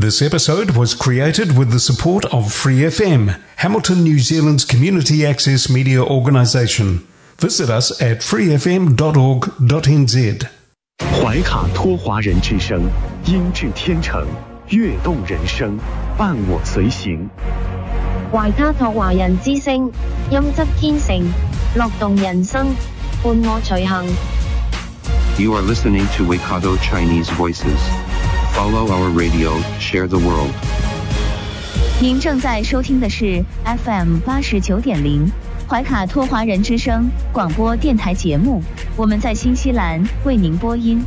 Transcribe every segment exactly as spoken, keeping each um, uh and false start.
This episode was created with the support of Free F M, Hamilton, New Zealand's community access media organisation. Visit us at free f m dot org dot n z. 怀卡托华人之声，音质天成，悦动人生，伴我随行。 懷卡托華人之聲，音質天成，樂動人生，伴我隨行。 You are listening to Waikato Chinese Voices. Follow our radio, share the world. 您正在收听的是 F M 八十九点零怀卡托华人之声广播电台节目，我们在新西兰为您播音。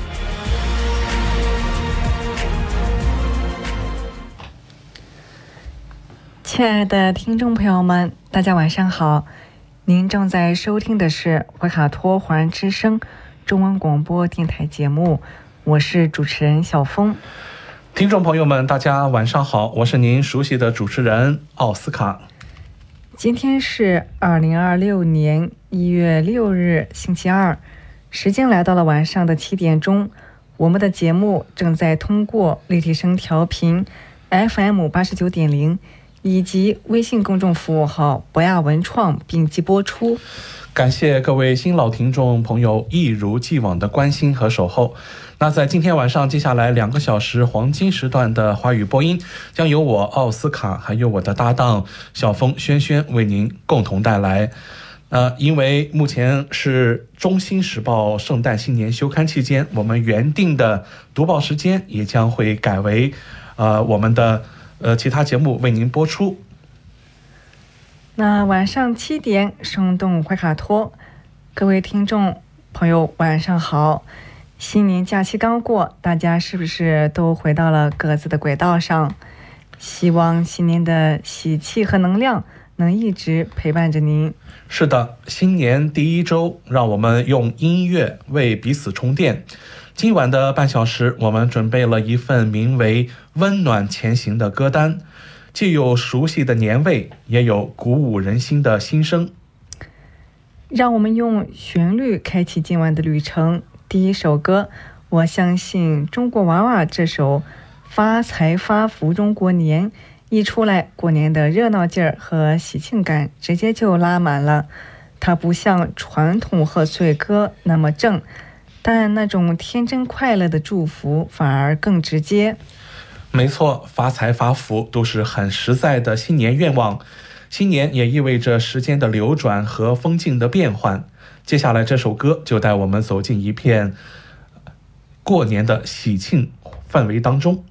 亲爱的听众朋友们，大家晚上好，您正在收听的是怀卡托华人之声中文广播电台节目，我是主持人小峰。 听众朋友们，大家晚上好，我是您熟悉的主持人奥斯卡。 今天是二零二六年一月六日星期二，时间来到了晚上的七点钟，我们的节目正在通过立体声调频 F M 八十九点零以及微信公众服务号博雅文创并机播出。 感谢各位新老听众朋友一如既往的关心和守候。那在今天晚上接下来两个小时黄金时段的华语播音，将由我奥斯卡还有我的搭档小峰轩轩为您共同带来。呃，因为目前是中新时报圣诞新年休刊期间，我们原定的读报时间也将会改为呃我们的呃其他节目为您播出。 那晚上七点生动怀卡托，各位听众朋友晚上好。新年假期刚过，大家是不是都回到了各自的轨道上？希望新年的喜气和能量能一直陪伴着您。 是的，新年第一周，让我们用音乐为彼此充电。今晚的半小时，我们准备了一份名为《温暖前行》的歌单，既有熟悉的年味，也有鼓舞人心的心声。 让我们用旋律开启今晚的旅程。第一首歌，我相信中国娃娃这首发财发福中国年一出来，过年的热闹劲儿和喜庆感直接就拉满了。它不像传统贺岁歌那么正，但那种天真快乐的祝福反而更直接。 没错，发财发福都是很实在的新年愿望，新年也意味着时间的流转和风境的变换。接下来这首歌就带我们走进一片过年的喜庆氛围当中。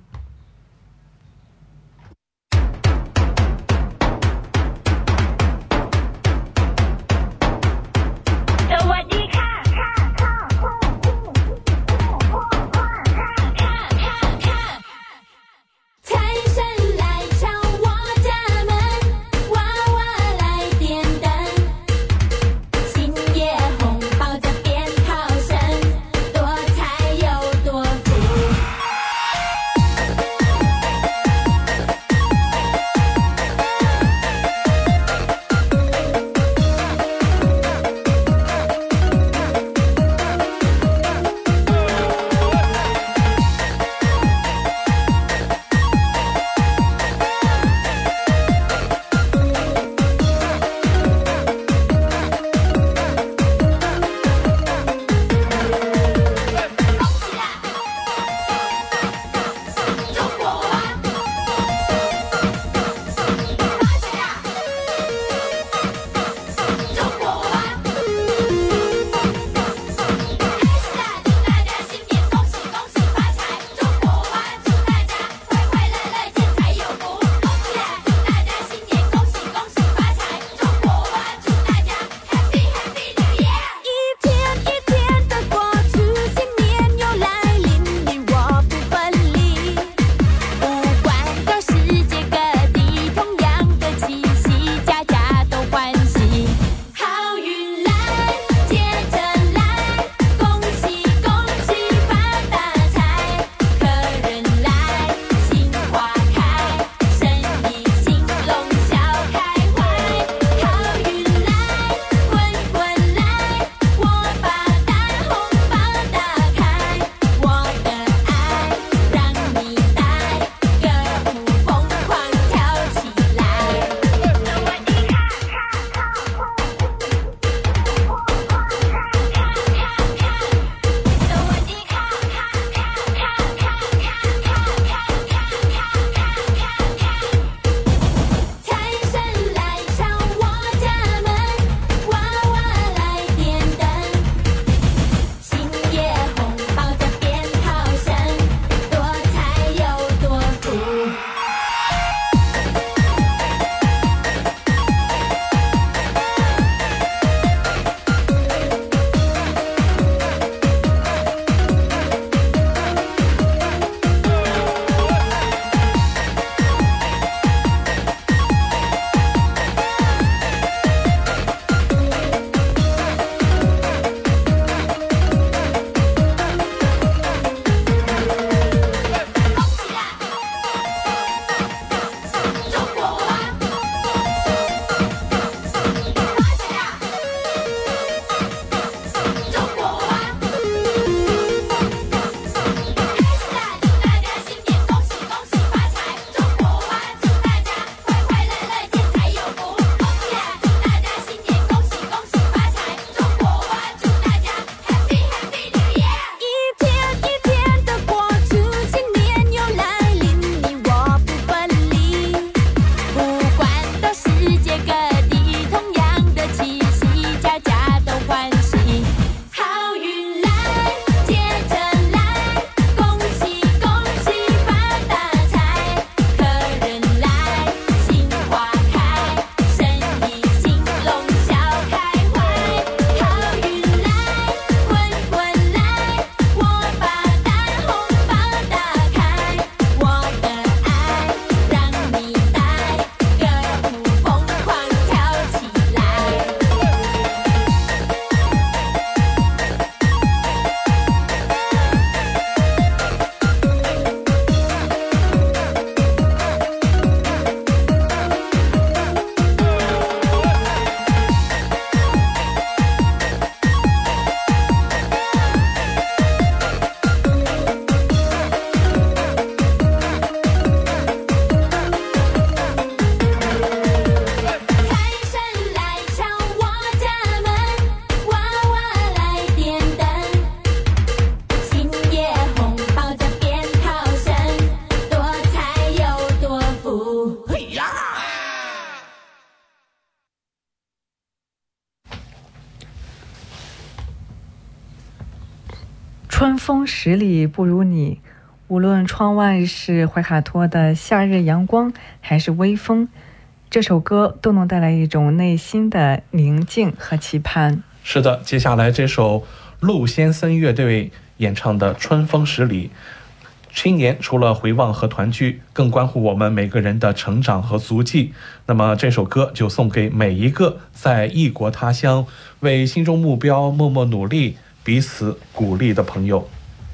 春风十里不如你，无论窗外是怀卡托的夏日阳光还是微风，这首歌都能带来一种内心的宁静和期盼。 是的，接下来这首陆先森乐队演唱的《春风十里》，新年除了回望和团聚，更关乎我们每个人的成长和足迹。那么这首歌就送给每一个在异国他乡为心中目标默默努力、彼此鼓励的朋友。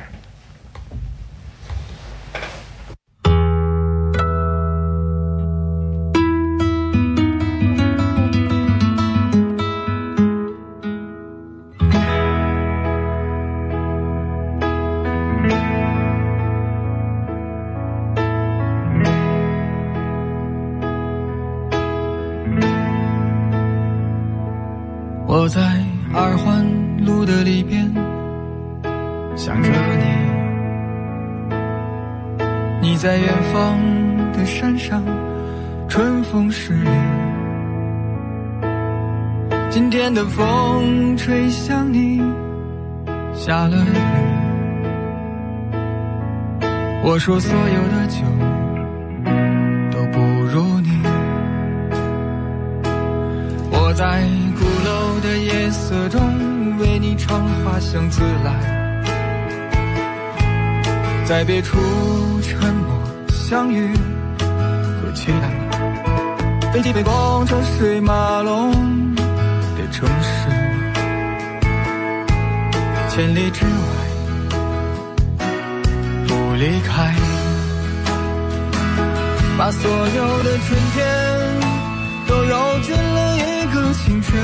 我在二环路的里边想着你，你在远方的山上，春风十里。今天的风吹向你，下了雨。我说所有的酒都不如你。我在鼓楼的夜色中为你唱花香自来，在别处沉默相遇和期待。飞机飞过车水马龙的城市，千里之外不离开，把所有的春天都揉进了一个清晨，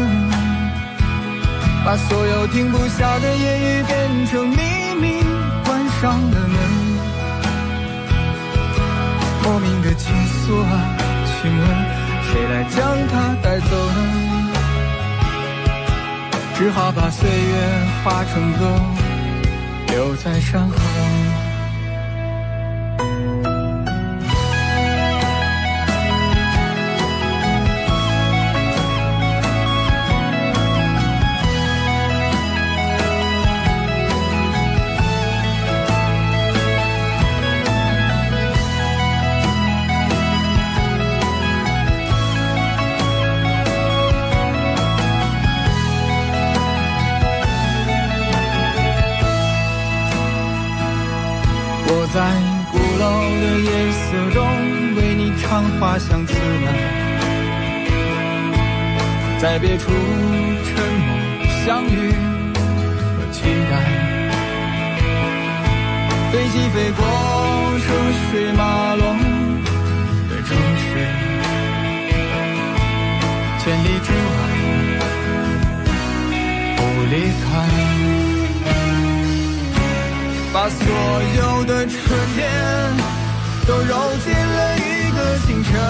把所有停不下的言语变成秘密，关上了门。莫名的情愫啊，请问谁来将它带走呢？只好把岁月化成歌，留在山河。我在鼓楼的夜色中为你唱花香自来，在别处沉默相遇和期待。飞机飞过车水马龙的城市，千里之外不离开，把所有的春天都揉进了一个清晨，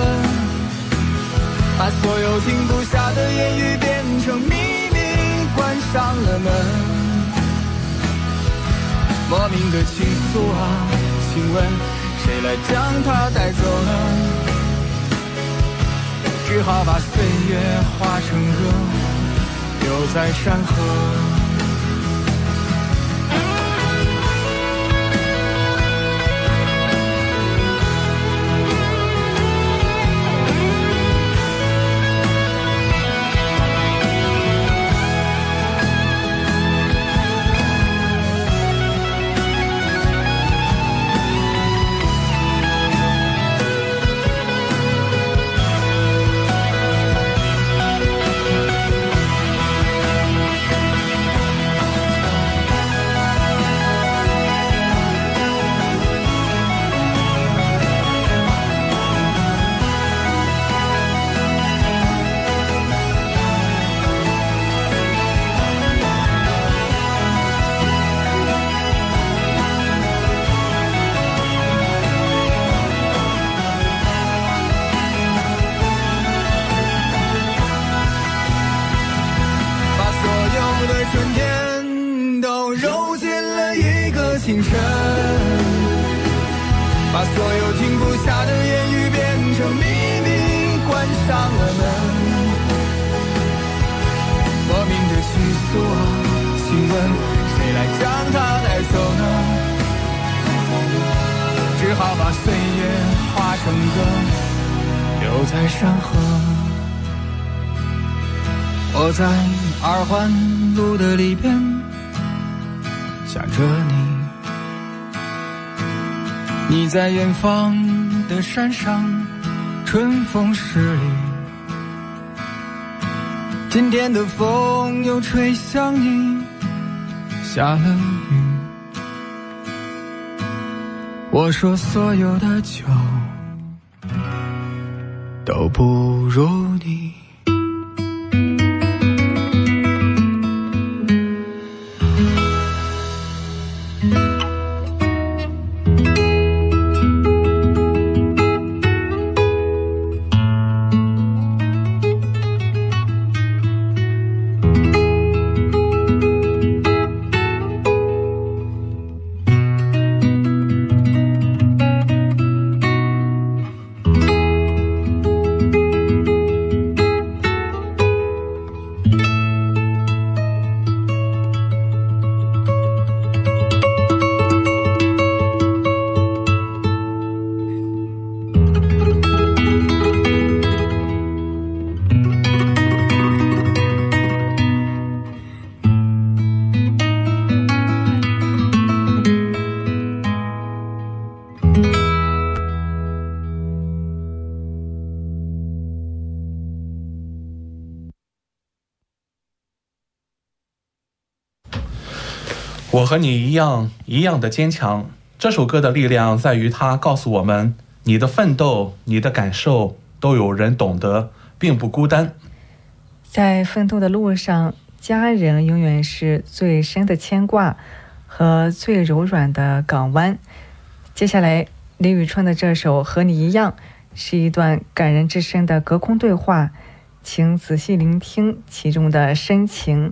把所有停不下的言语变成秘密，关上了门。莫名的情愫啊，请问谁来将它带走呢？只好把岁月化成歌，留在山河。清晨，把所有停不下的言语变成秘密，关上了门。莫名的情愫啊，请问谁来将它带走呢？只好把岁月化成歌，留在山河。我在二环路的里边想着你，你在远方的山上春风十里，今天的风又吹向你，下了雨。我说所有的酒都不如你。 我和你一样，一样的坚强。这首歌的力量在于它告诉我们，你的奋斗，你的感受，都有人懂得，并不孤单。 在奋斗的路上，家人永远是最深的牵挂和最柔软的港湾。接下来，李宇春的这首《和你一样》是一段感人至深的隔空对话，请仔细聆听其中的深情。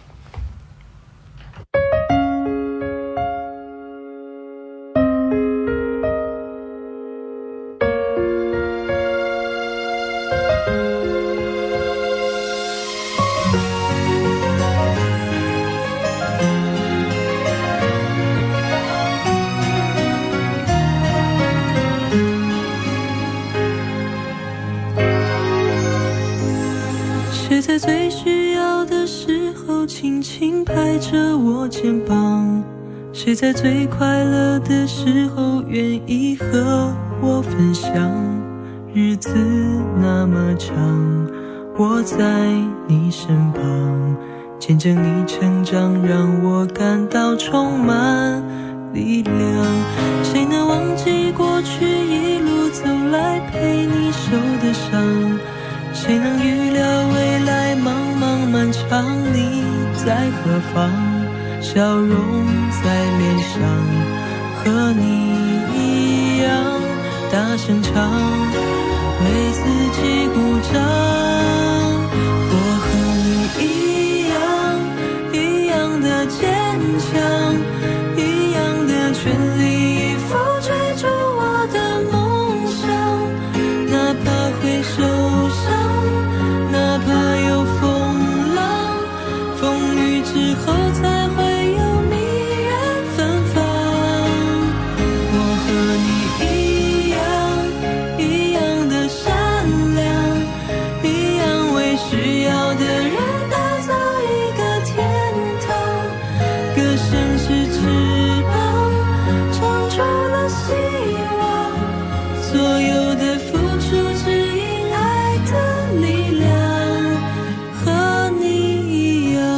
谁在最需要的时候轻轻拍着我肩膀？谁在最快乐的时候愿意和我分享？日子那么长，我在你身旁，见证你成长，让我感到充满力量。谁能忘记过去一路走来陪你受的伤？谁能预料未来茫茫漫长，你在何方？笑容在脸上，和你一样大声唱，为自己鼓掌。我和你一样，一样的坚强，一样的全力以赴追逐我的梦想，哪怕会受伤，哪怕有风浪，风雨之后才会有蜜月芬芳。我和你一样，一样的善良，一样为需要的人打造一个天堂。歌声是翅膀，长出了希望，所有的付出只因爱的力量，和你一样。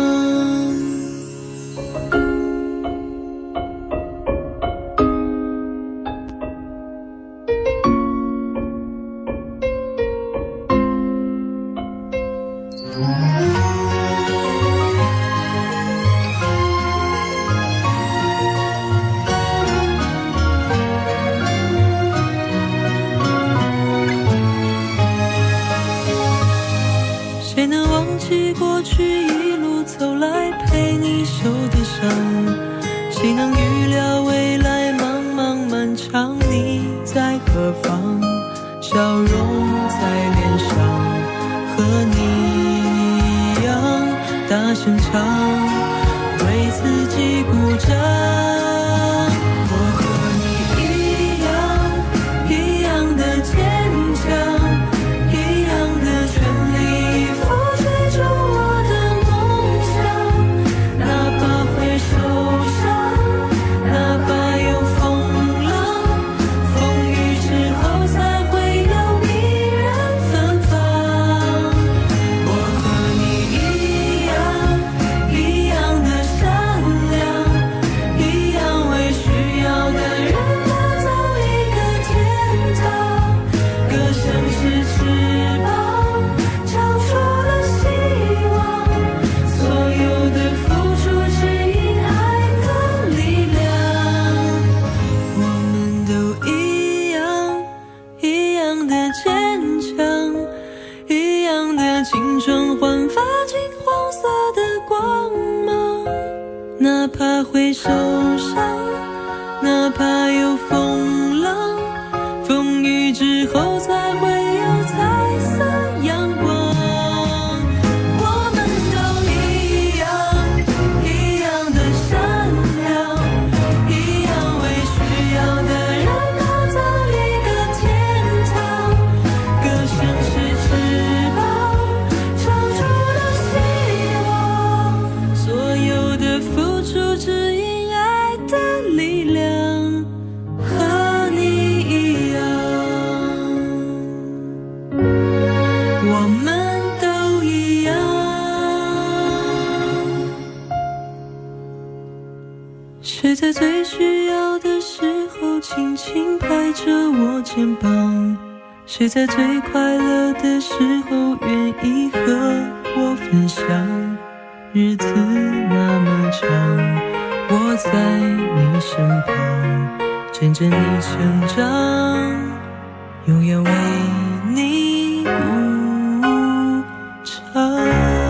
谁能忘记过去一路走来陪你受的伤？谁能预料未来茫茫漫长，你在何方？笑容在脸上，和你一样大声唱，为自起鼓掌。我和你一样，一样的坚强，一样的全力以赴追逐我的梦想。哪怕会受伤，哪怕有风浪，风雨之后才会有迷人芬芳。我和你一样，一样的善良，一样为需要的人打造一个天堂。歌声是翅膀，照出了希望，所有的付出只因爱的力量。我们都一样，一样的坚强，一样的青春焕发金黄色的光芒。哪怕会受伤，哪怕有风浪，风雨之后才会有彩色阳光。我们都一样，一样的善良，一样为需要的人打造一个天堂。歌声是翅膀，照出了希望，所有的付出只因爱的力量。和你一样，我们都一样。谁在最需要的时候轻轻拍着我肩膀？谁在最快乐的时候愿意和我分享？日子那么长，我在你身旁，见证你成长，永远为你鼓掌。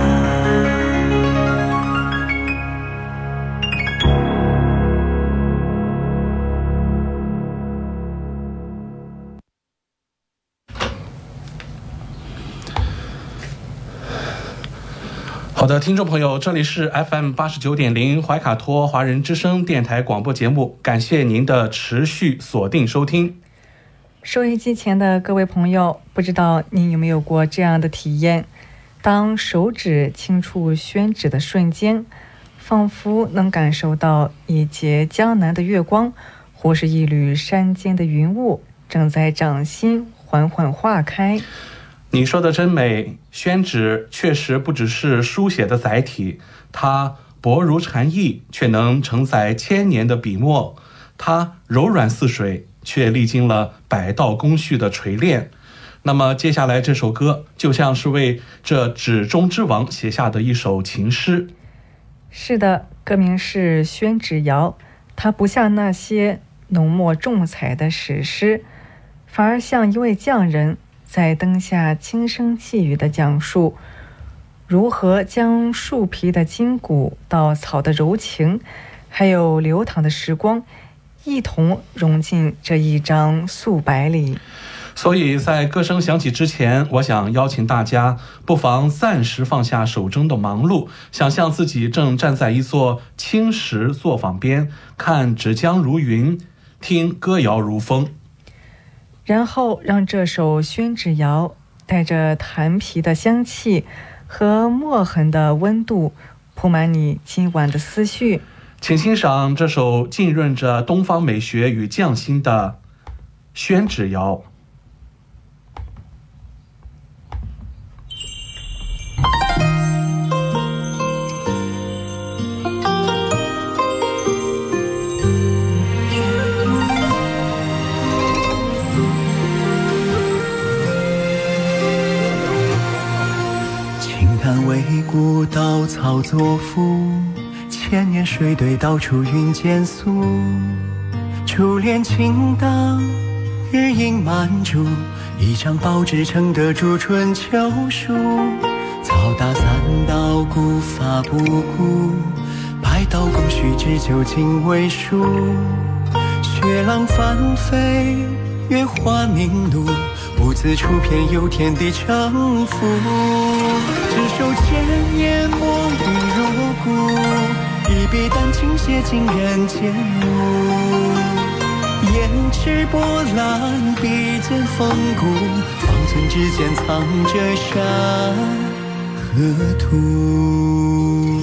好的，听众朋友，这里是 F M 八十九点零怀卡托华人之声电台广播节目，感谢您的持续锁定收听。 收音机前的各位朋友，不知道您有没有过这样的体验？当手指轻触宣纸的瞬间，仿佛能感受到一节江南的月光，或是一缕山间的云雾正在掌心缓缓化开。 你说的真美，宣纸确实不只是书写的载体，它薄如蝉翼，却能承载千年的笔墨；它柔软似水，却历经了百道工序的锤炼。那么接下来这首歌就像是为这纸中之王写下的一首情诗。 是的，歌名是《宣纸谣》，它不像那些浓墨重彩的史诗，反而像一位匠人在灯下轻声细语地讲述如何将树皮的筋骨到草的柔情，还有流淌的时光一同融进这一张素白里。 所以在歌声响起之前，我想邀请大家不妨暂时放下手中的忙碌，想象自己正站在一座青石作坊边，看纸浆如云，听歌谣如风， 然后让这首宣纸谣带着檀皮的香气和墨痕的温度铺满你今晚的思绪。 请欣赏这首浸润着东方美学与匠心的宣纸谣。 为古稻草作赋，千年水对道出云间素。初恋情荡，日影满柱，一张报纸撑得住春秋书。草大三道，古法不顾，百道工序只求经纬书。雪浪翻飞，月华明露，不自处偏有天地城府。执手千年墨雨如故， 一笔丹青写尽人间路。胭脂波澜，笔尖风骨，方寸之间藏着山和土。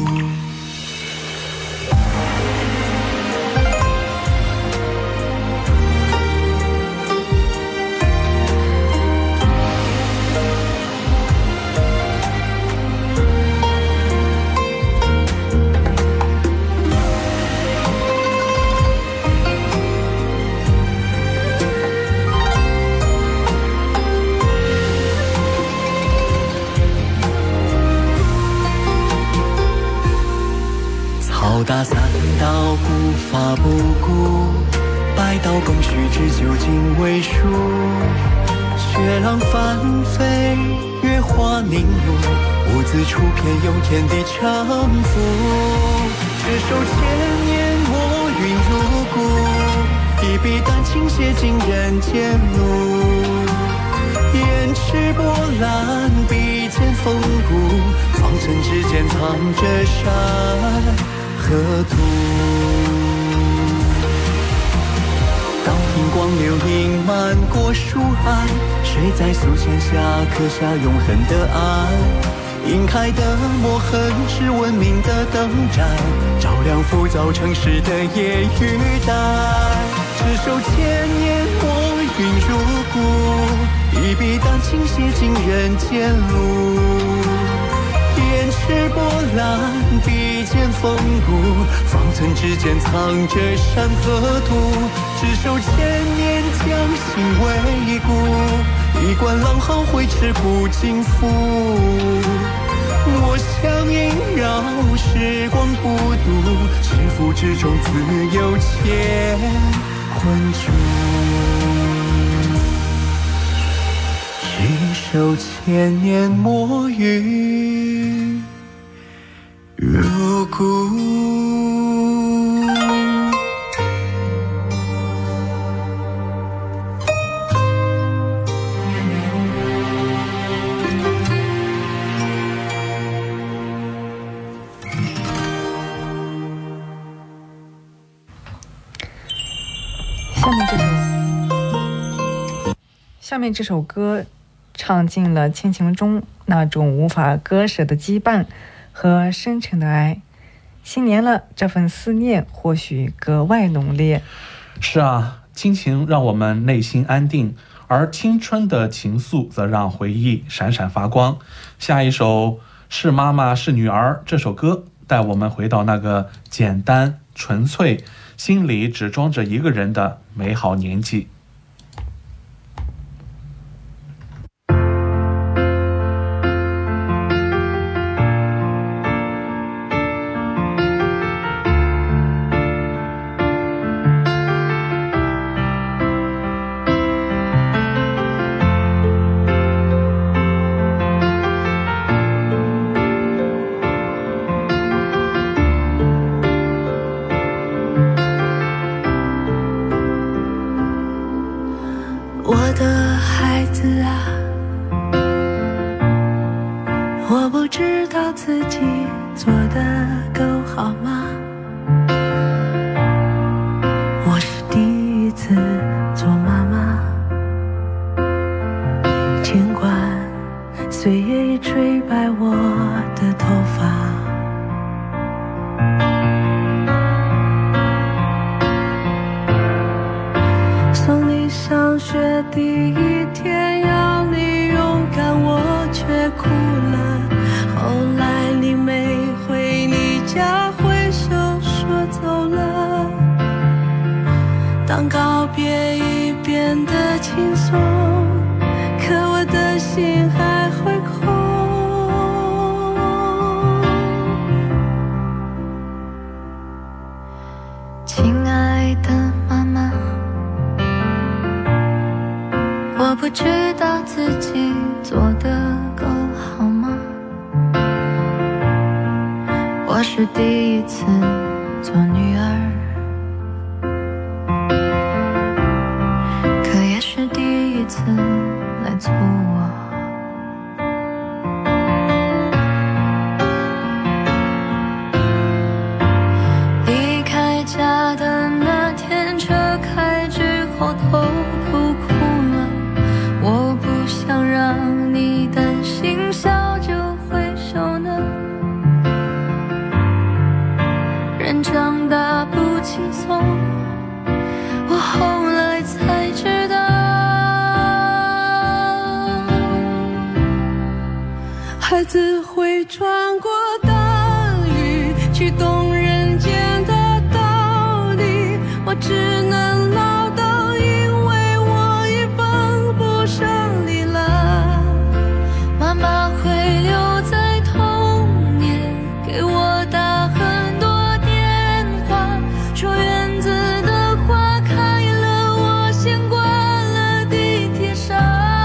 好大三道不发不顾，百道共须知究竟为数。雪浪翻飞，月华凝露，无字处偏有天地沉浮。执手千年墨云如故，一笔丹青写尽人间路。胭脂波澜，笔尖风骨，方寸之间藏着山和土。当平光流盈满过树岸，谁在素笺下刻下永恒的爱？银开的墨痕是文明的灯盏，照亮浮躁城市的夜与淡。执手千年墨云如故，一笔丹青写尽人间路。胭脂波澜，笔尖风骨，方寸之间藏着山和土。执手千年将心为故，一贯浪豪挥斥不尽负。我想萦绕时光不渡，是腹之中自有乾坤主。执手千年墨云如故。 下面这首下面这首歌唱尽了亲情中那种无法割舍的羁绊和深沉的爱。新年了，这份思念或许格外浓烈。 是啊，亲情让我们内心安定，而青春的情愫则让回忆闪闪发光。下一首是妈妈是女儿这首歌，带我们回到那个简单纯粹，心里只装着一个人的美好年纪。 当告别已变得轻松，可我的心还会空。亲爱的妈妈，我不知道自己做得够好吗？我是第一次做女儿，来做我。 只能唠叨，因为我已帮不上你了。妈妈会留在童年，给我打很多电话，说园子的花开了，我先关了地铁上。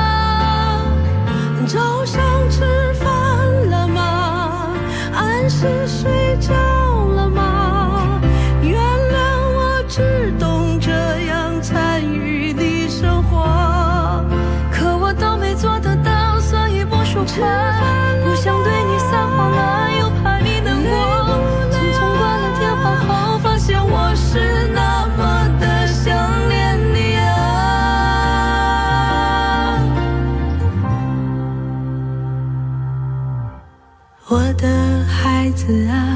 早上吃饭了吗？按时睡觉了吗？原谅我只懂这样参与你生活，可我都没做得到，所以不说话，不想对你撒谎了，又怕你难过。自从挂了电话后，发现我是那么的想念你啊。我的孩子啊，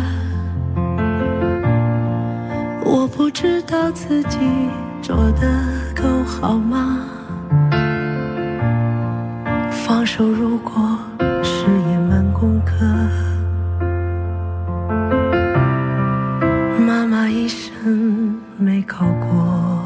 我不知道自己做得够好吗？放手如果是一门功课，妈妈一生没考过。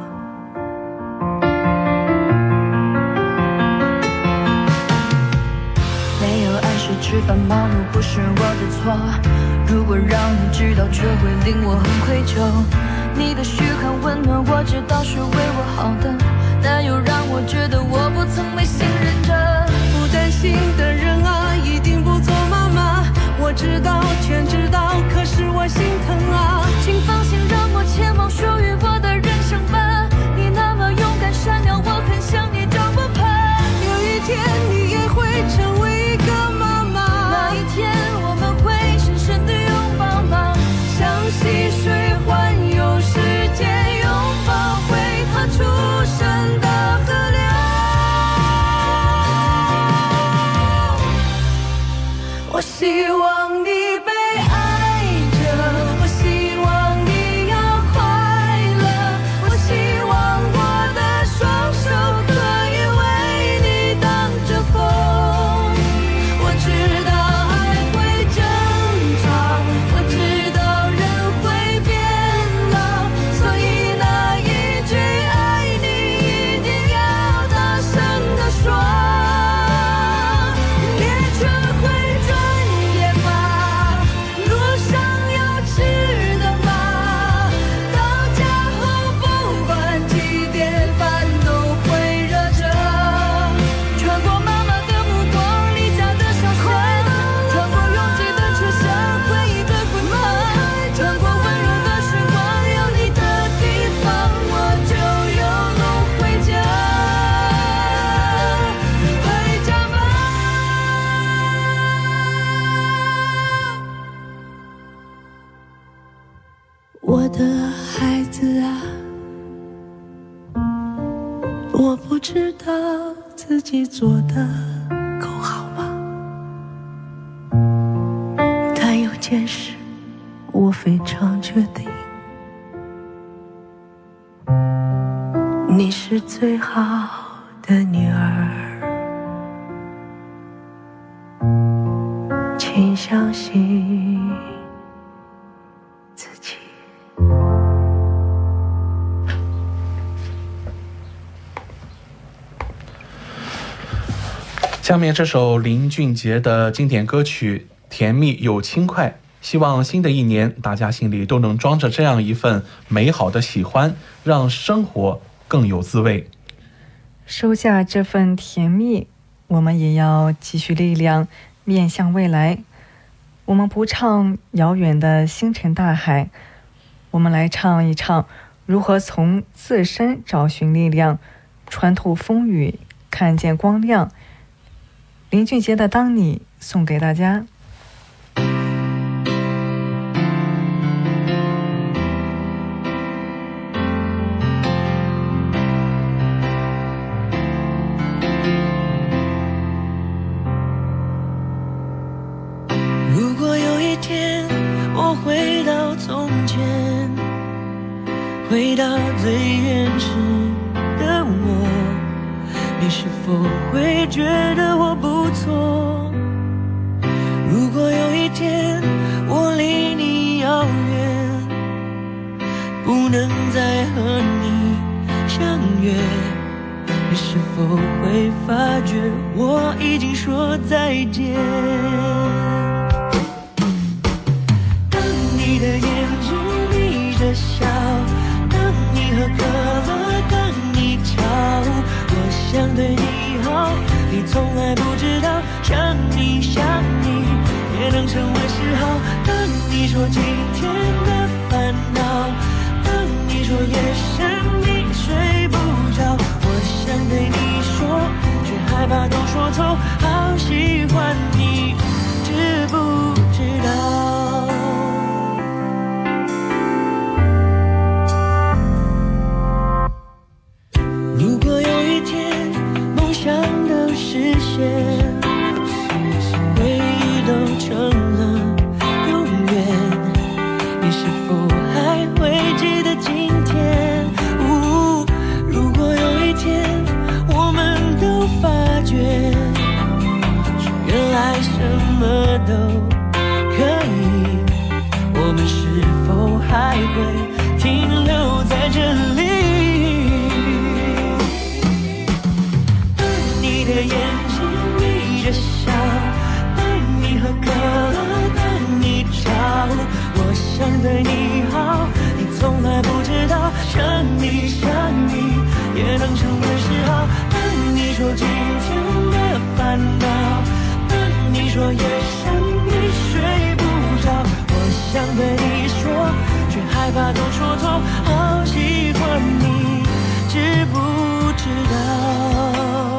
没有按时吃饭，忙碌不是我的错，如果让你知道，却会令我很愧疚。你的嘘寒问暖，我知道是为我好的，但又让我觉得我不曾被信任着。不担心的人啊，一定不做妈妈。我知道，全知道，可是我心疼啊。请放心，让我前往属于我的人生吧。你那么勇敢善良，我很想你，找不怕。有一天你也会成为一个妈妈，那一天我们会深深的拥抱吗？像溪水环游世界，拥抱会它出生的河流。我希望你被爱着，我希望你要快乐，我希望我的双手可以为你挡着风。我知道爱会挣扎，我知道人会变老，所以那一句爱你一定要大声地说。列车会转也罢，路上有吃的吗？到家后不管几点，饭都会热着。穿过妈妈的目光，离家的小巷，穿过拥挤的车厢，回忆的滚烫，穿过温柔的时光，有你的地方，我就有路回家。回家吧。我的孩子啊，我不知道自己做得够好吗？但有件事我非常确定，你是最好的女儿，请相信自己。 下面这首林俊杰的经典歌曲《甜蜜又轻快》，希望新的一年大家心里都能装着这样一份美好的喜欢，让生活更有滋味。 收下这份甜蜜，我们也要积蓄力量，面向未来。我们不唱遥远的星辰大海，我们来唱一唱如何从自身找寻力量，穿透风雨，看见光亮。林俊杰的《当你》送给大家。 如果有一天我回到从前，回到最原始的我，你是否会觉得我不错？如果有一天我离你遥远，不能再和你相约，你是否会发觉我已经说再见？当你的眼睛眯着笑，当你喝可乐，当你吵，我想对你好，你从来不知道，想你想你也能成为嗜好。当你说今天的烦恼，当你说夜深你睡不着，我想对你说，却害怕都说错，好喜欢你，知不知道？如果有一天梦想都实现，回忆都成了永远，你是否还会记得今天？呜，如果有一天我们都发觉，原来什么都可以，我们是否还会停留在这里？当你的眼睛眯着笑，当你喝可乐，当你吵，我想对你好，你从来不知道，想你想你也能成为嗜好。当你说今天的烦恼，当你说夜深你睡不着，我想对你说，却害怕都说错，好喜欢你，知不知道？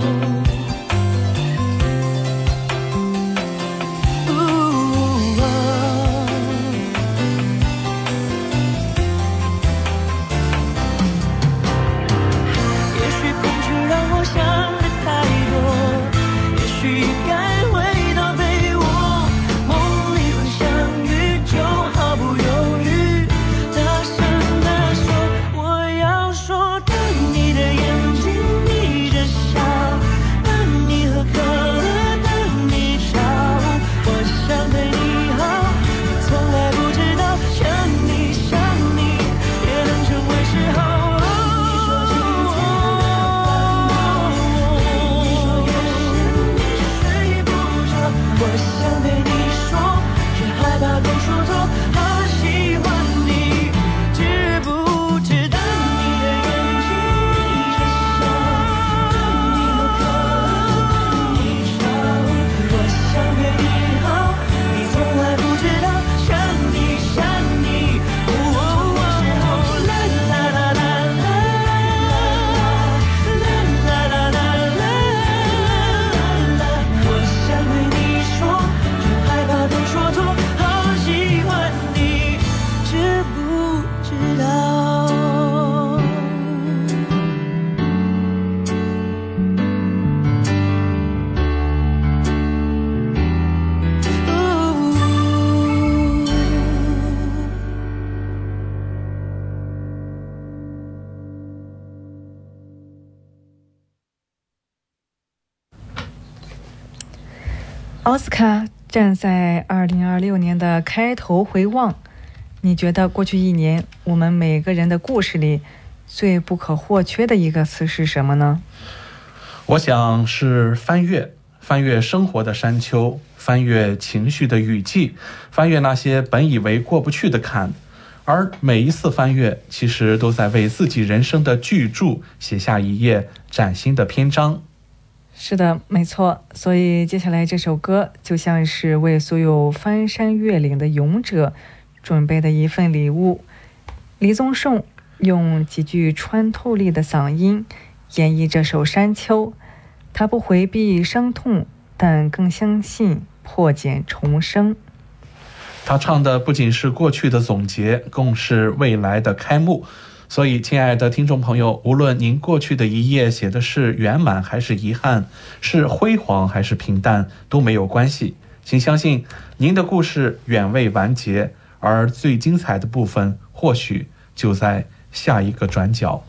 奥斯卡站在二零二六年的开头回望，你觉得过去一年我们每个人的故事里最不可或缺的一个词是什么呢？ 我想是翻越，翻越生活的山丘，翻越情绪的雨季，翻越那些本以为过不去的坎，而每一次翻越其实都在为自己人生的巨著写下一页崭新的篇章。 是的，没错。所以接下来这首歌就像是为所有翻山越岭的勇者准备的一份礼物。李宗盛用极具穿透力的嗓音演绎这首山丘，他不回避伤痛，但更相信破茧重生。 他唱的不仅是过去的总结，更是未来的开幕。所以亲爱的听众朋友，无论您过去的一页写的是圆满还是遗憾，是辉煌还是平淡，都没有关系。请相信您的故事远未完结，而最精彩的部分或许就在下一个转角。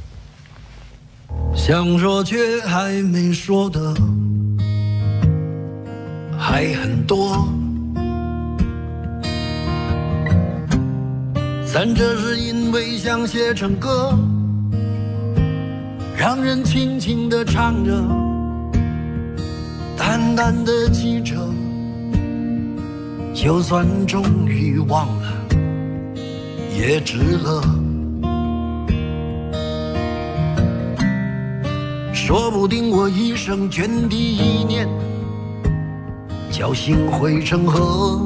想说却还没说的还很多， 三者是因为想写成歌，让人轻轻地唱着，淡淡的记着，就算终于忘了也值了。说不定我一生涓滴一念，侥幸汇成河，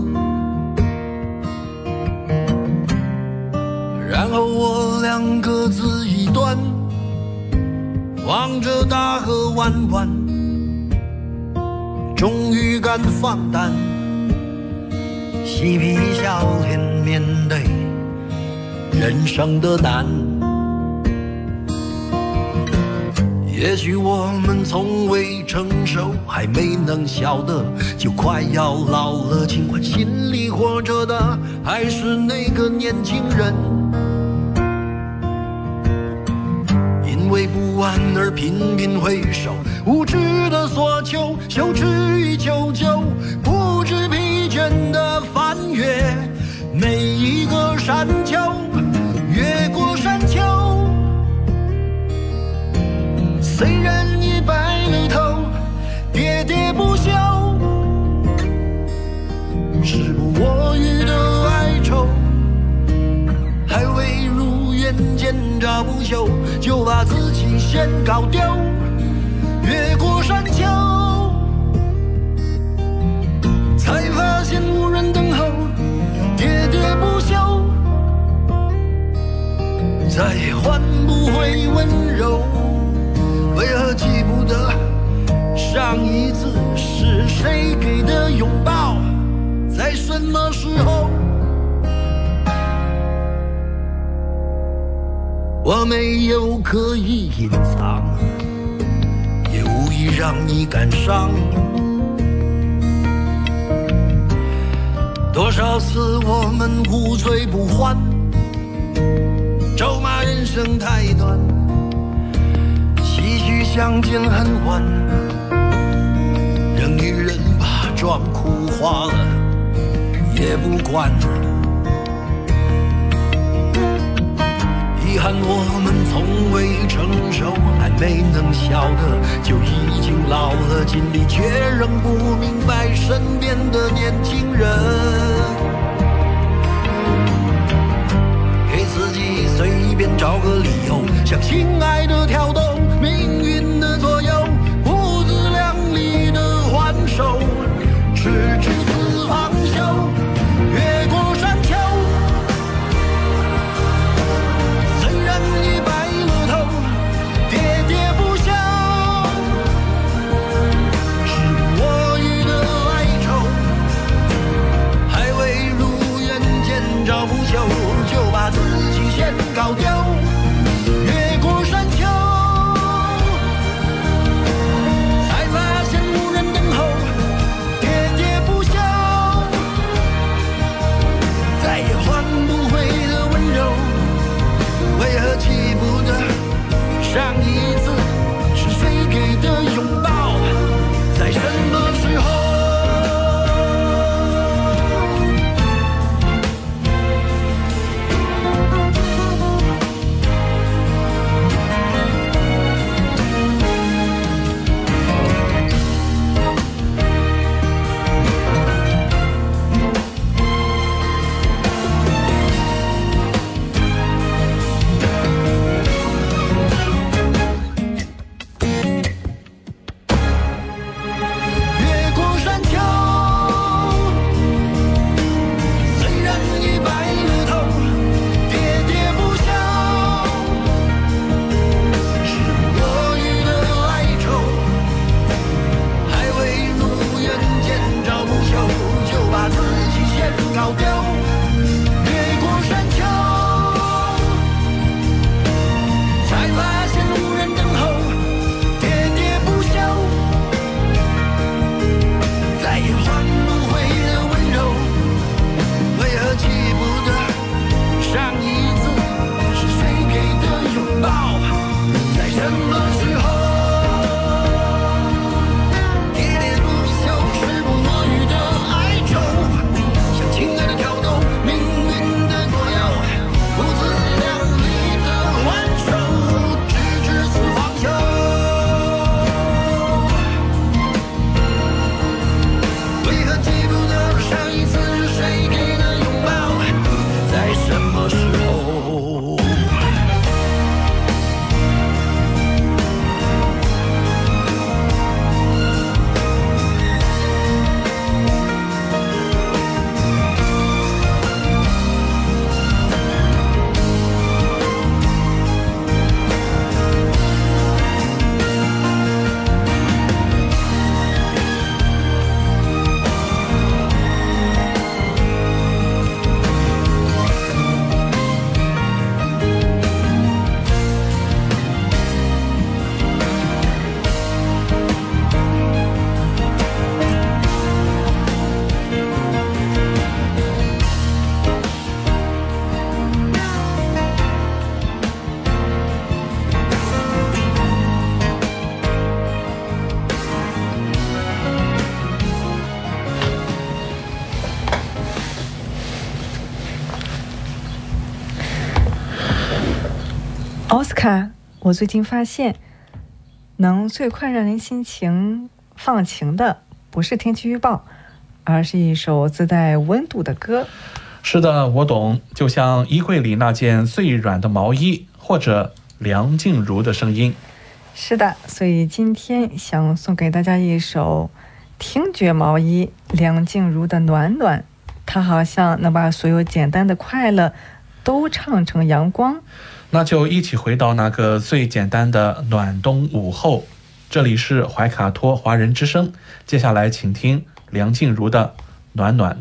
然后我俩各自一端，望着大河弯弯，终于敢放胆，嬉皮笑脸面对人生的难。也许我们从未成熟，还没能晓得，就快要老了，尽管心里活着的还是那个年轻人。因为不安而频频回首，无知的索求，羞耻与求救，不知疲倦的翻越每一个山丘，越过山丘。虽然已白了头，喋喋不休，时不我予的哀愁，还未如愿见着不朽，就把自己先搞丢。越过山丘，才发现无人等候，喋喋不休，再换不回温柔。为何记不得上一次是谁给的拥抱，在什么时候？我没有刻意隐藏，也无意让你感伤。多少次我们无醉不欢，咒骂人生太短，唏嘘相见恨晚，任女人把妆哭花了也不管。遗憾我们从未成熟，还没能晓得，就已经老了，尽力却仍不明白身边的年轻人。给自己随便找个理由，向亲爱的挑逗，命运的左右，不自量力的还手，直至死方休。越过山丘，虽然已白了头，喋喋不休，时不我予的哀愁，还未如愿见着不朽，就把自己先搞丢。越过山丘， 斯卡，我最近发现能最快让人心情放晴的不是天气预报，而是一首自带温度的歌。 是的，我懂，就像衣柜里那件最软的毛衣，或者梁静茹的声音。 是的，所以今天想送给大家一首听觉毛衣，梁静茹的暖暖。它好像能把所有简单的快乐都唱成阳光。 那就一起回到那个最简单的暖冬午后。这里是怀卡托华人之声，接下来请听梁静茹的暖暖。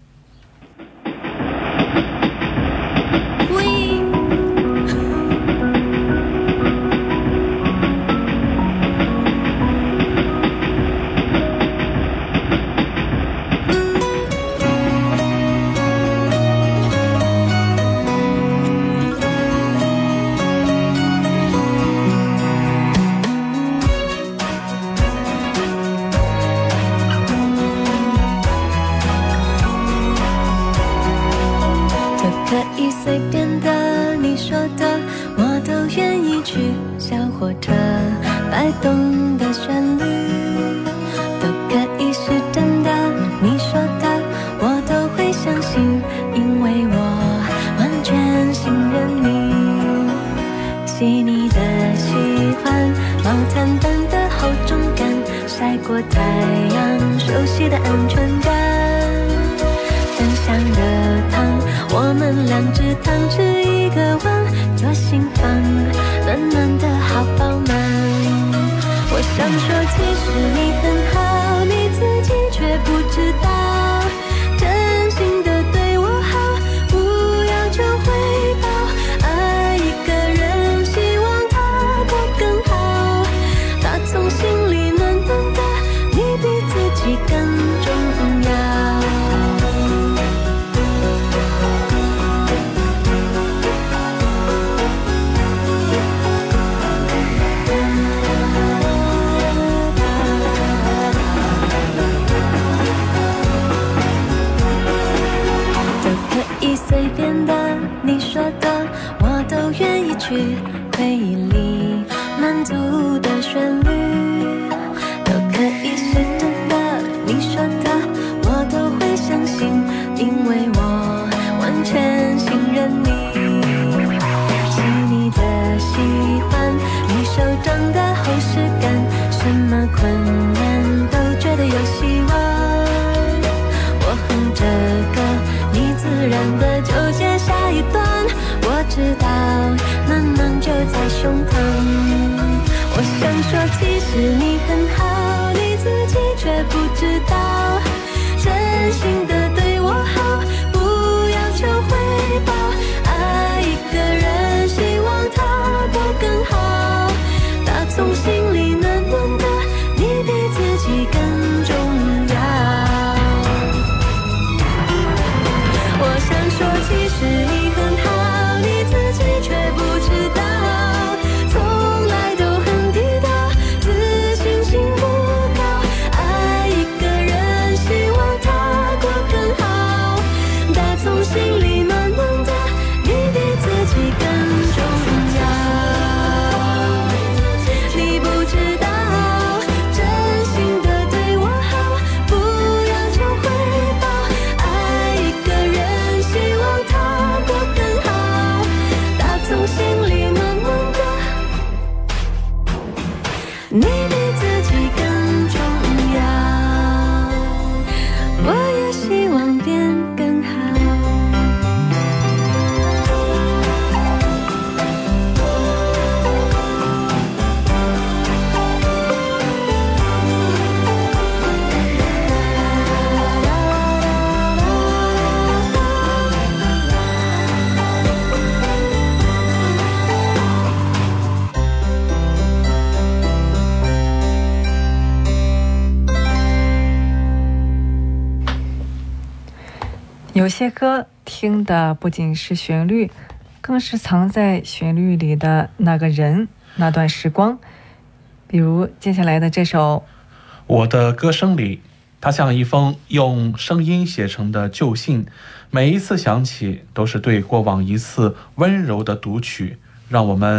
有些歌听的不仅是旋律，更是藏在旋律里的那个人，那段时光。比如接下来的这首《 我的歌声里》，它像一封用声音写成的旧信，每一次响起都是对过往一次温柔的读取，让我们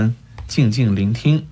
静静聆听。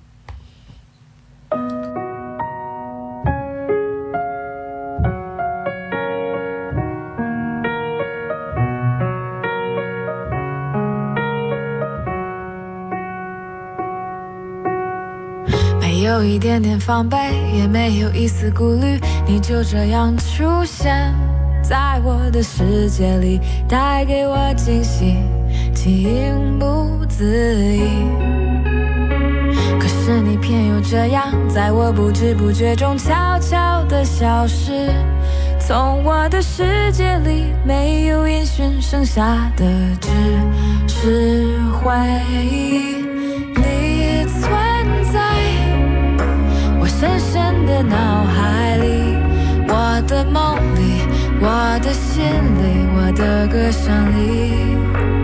没有一点点防备，也没有一丝顾虑，你就这样出现在我的世界里，带给我惊喜，情不自已。可是你偏又这样，在我不知不觉中悄悄地消失，从我的世界里没有音讯，剩下的只是回忆。你存在我深深的脑海里，我的梦里，我的心里，我的歌声里。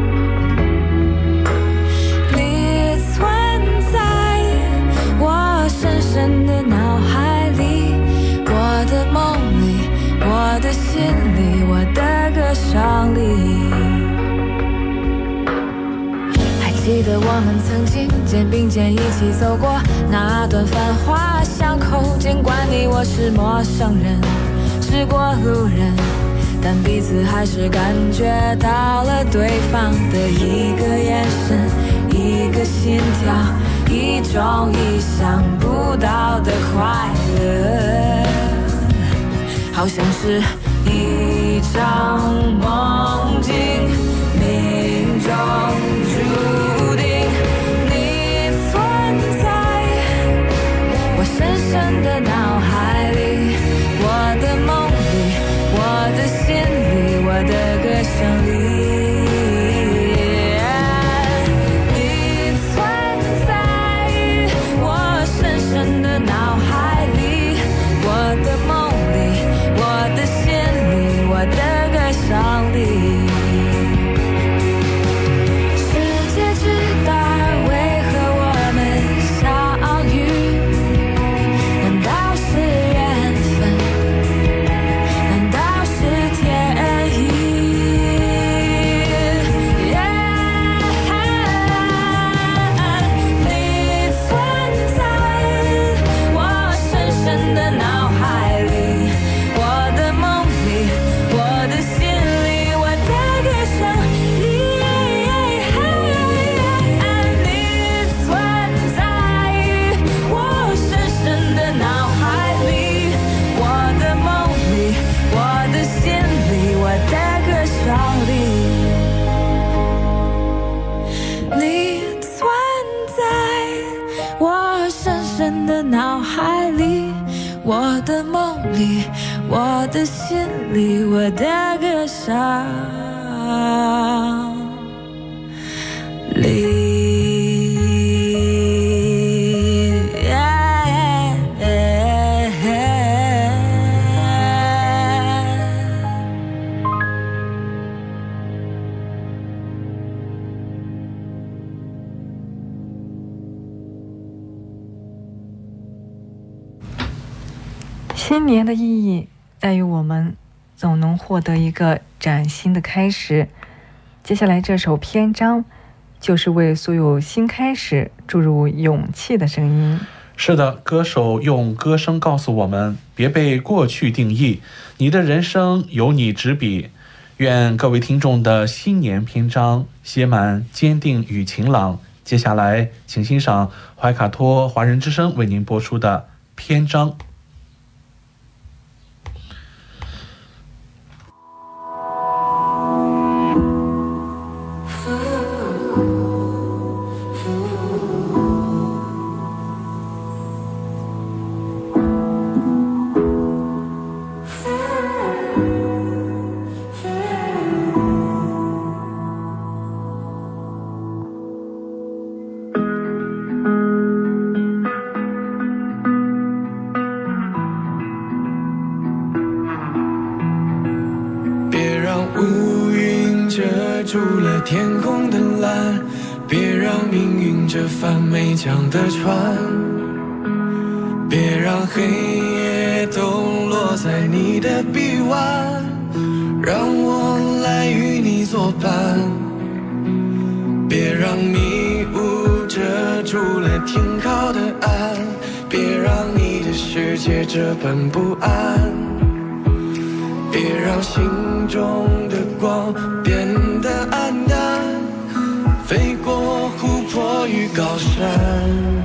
你存在我深深的脑海里，我的梦里，我的心里，我的歌声里。还记得我们曾经肩并肩一起走过那段繁华巷口，尽管你我是陌生人，是过路人，但彼此还是感觉到了对方的一个眼神，一个心跳，一种意想不到的快乐，好像是一场梦境，命中注定。你存在我深深的脑海里，我的梦里，我的心里，我的歌声里。你存在我深深的脑海里，我的梦里，我的心里，我的歌声里。世界之大，为何我们相遇？难道是缘分？难道是天意？你存在我深深的脑海里，我的梦里，我的心里，我的歌声里。你存在我深深的脑海里，我的梦里，我的心里，我的歌声里。你存在我深深的脑海里，我的梦里，我的心里，我的歌声里。 新年的意义在于我们总能获得一个崭新的开始。接下来这首篇章就是为所有新开始注入勇气的声音。 是的，歌手用歌声告诉我们，别被过去定义，你的人生由你执笔。愿各位听众的新年篇章写满坚定与晴朗。接下来请欣赏怀卡托华人之声为您播出的篇章。 遮住了天空的蓝，别让命运这帆没桨的船，别让黑夜都落在你的臂弯，让我来与你作伴，别让迷雾遮出了天高的岸，别让你的世界这般不安，别让心中的光变得暗淡，飞过湖泊与高山。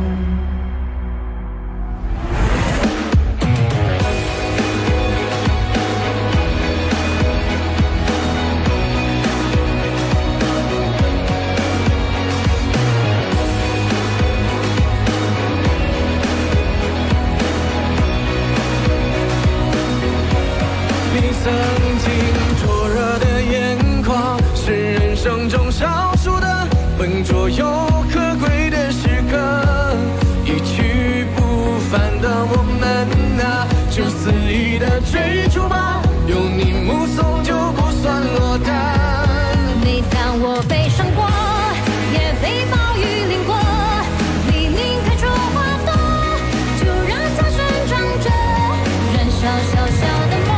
曾经灼热的眼眶，是人生中少数的笨拙又可贵的时刻。一去不返的我们啊，就肆意的追逐吧，有你目送就不算落单。 每当我悲伤过，也被暴雨淋过，黎明开出花朵，就让它生长着，燃烧小小的梦。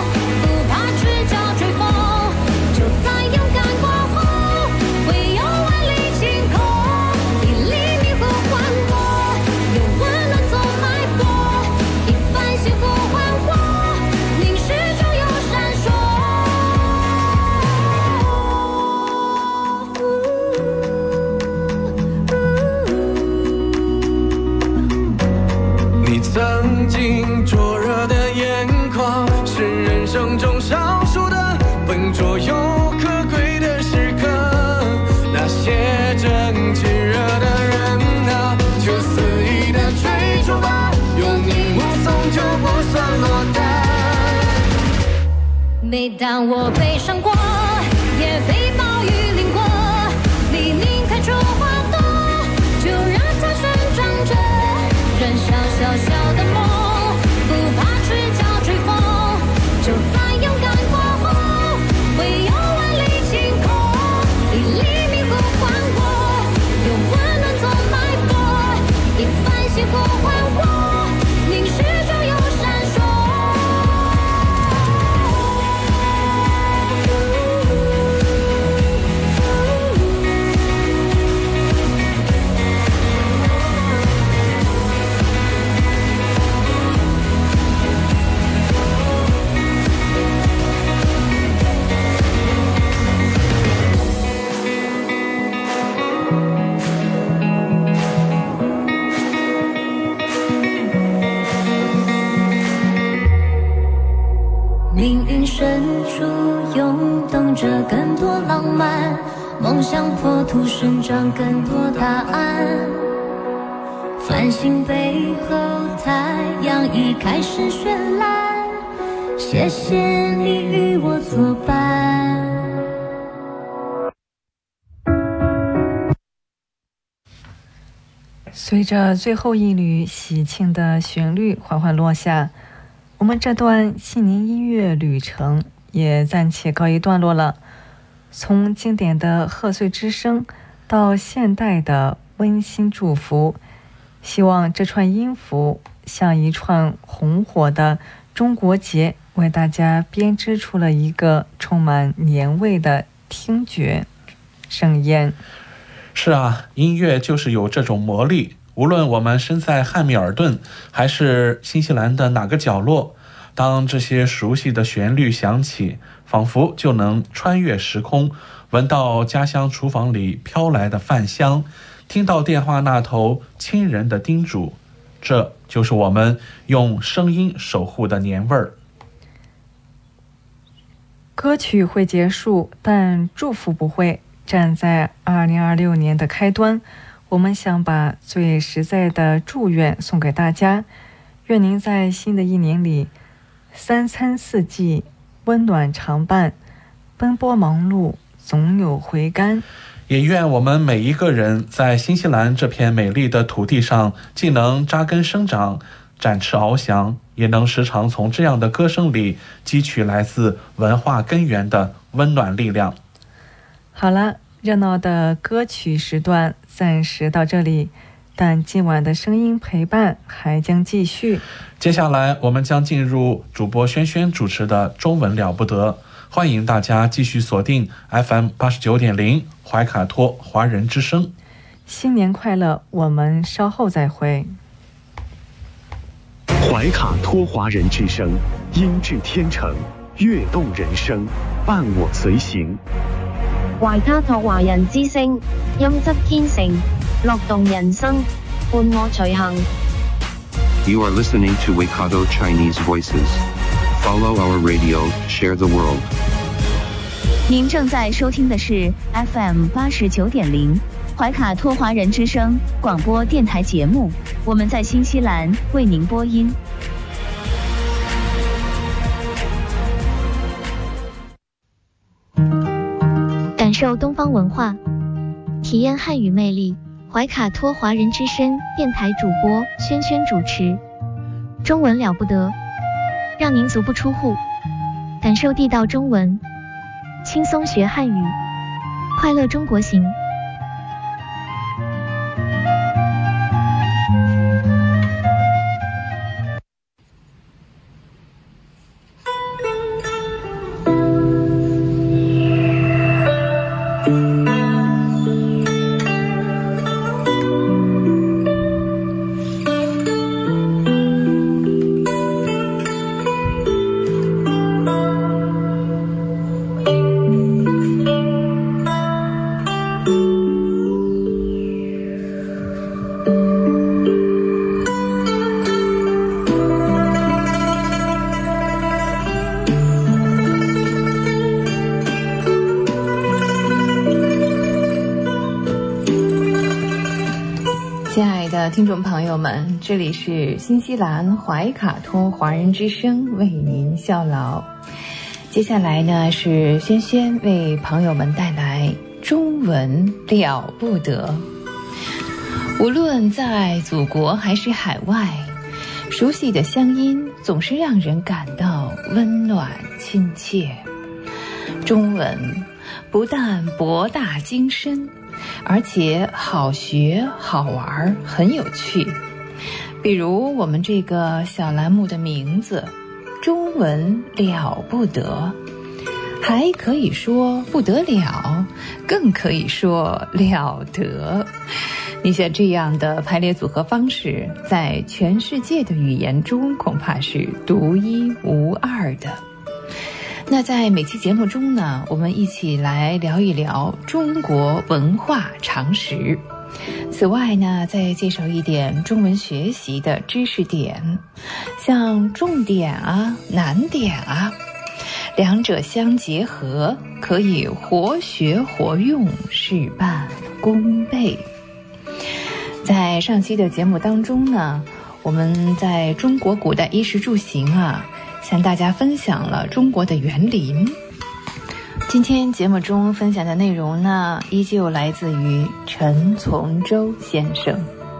曾经灼热的眼眶，是人生中少数的笨拙又可贵的时刻。那些正炙热的人啊，就肆意的追逐吧，有你目送就不算落单。 每当我悲伤过，也被暴雨淋过，黎明开出花朵，就让它生长着，燃烧小小的梦，不怕赤脚追风，就在勇敢过后，会有万里晴空。一厘米呼唤我，有温暖从脉搏，一繁星呼唤我，凝视中有闪烁。命运深处涌动着更多浪漫，梦想破土生长更多答案。繁星背后，太阳已开始绚烂，谢谢你与我作伴。 随着最后一缕喜庆的旋律缓缓落下，我们这段新年音乐旅程也暂且告一段落了。从经典的贺岁之声到现代的温馨祝福，希望这串音符像一串红火的中国结，为大家编织出了一个充满年味的听觉盛宴。 是啊，音乐就是有这种魔力，无论我们身在汉密尔顿还是新西兰的哪个角落，当这些熟悉的旋律响起，仿佛就能穿越时空，闻到家乡厨房里飘来的饭香，听到电话那头亲人的叮嘱，这就是我们用声音守护的年味儿。 歌曲会结束，但祝福不会。站在二零二六年的开端，我们想把最实在的祝愿送给大家，愿您在新的一年里三餐四季温暖常伴，奔波忙碌总有回甘。 也愿我们每一个人在新西兰这片美丽的土地上，既能扎根生长，展翅翱翔，也能时常从这样的歌声里汲取来自文化根源的温暖力量。 好了，热闹的歌曲时段暂时到这里，但今晚的声音陪伴还将继续。 接下来我们将进入主播轩轩主持的中文了不得，欢迎大家继续锁定 F M 八十九点零怀卡托华人之声。 新年快乐，我们稍后再会。 怀卡托华人之声，音质天成，悦动人生，伴我随行。 懷卡托華人之聲，音質天成，樂動人生，伴我隨行。 You are listening to Waikato Chinese Voices. Follow our radio, share the world. 您正在收听的是 F M 八十九点零怀卡托华人之声广播电台节目，我们在新西兰为您播音。 感受东方文化，体验汉语魅力。怀卡托华人之声电台主播轩轩主持，中文了不得，让您足不出户，感受地道中文，轻松学汉语，快乐中国行。 听众朋友们，这里是新西兰怀卡托华人之声，为您效劳。接下来呢，是轩轩为朋友们带来中文了不得。无论在祖国还是海外，熟悉的乡音总是让人感到温暖亲切。中文不但博大精深，而且好学好玩，很有趣。比如我们这个小栏目的名字，中文了不得，还可以说不得了，更可以说了得。你像这样的排列组合方式，在全世界的语言中恐怕是独一无二的。那在每期节目中呢，我们一起来聊一聊中国文化常识。此外呢，再介绍一点中文学习的知识点，像重点啊、难点啊，两者相结合，可以活学活用，事半功倍。在上期的节目当中呢，我们在中国古代衣食住行啊，向大家分享了中国的园林。今天节目中分享的内容呢，依旧来自于陈从周先生。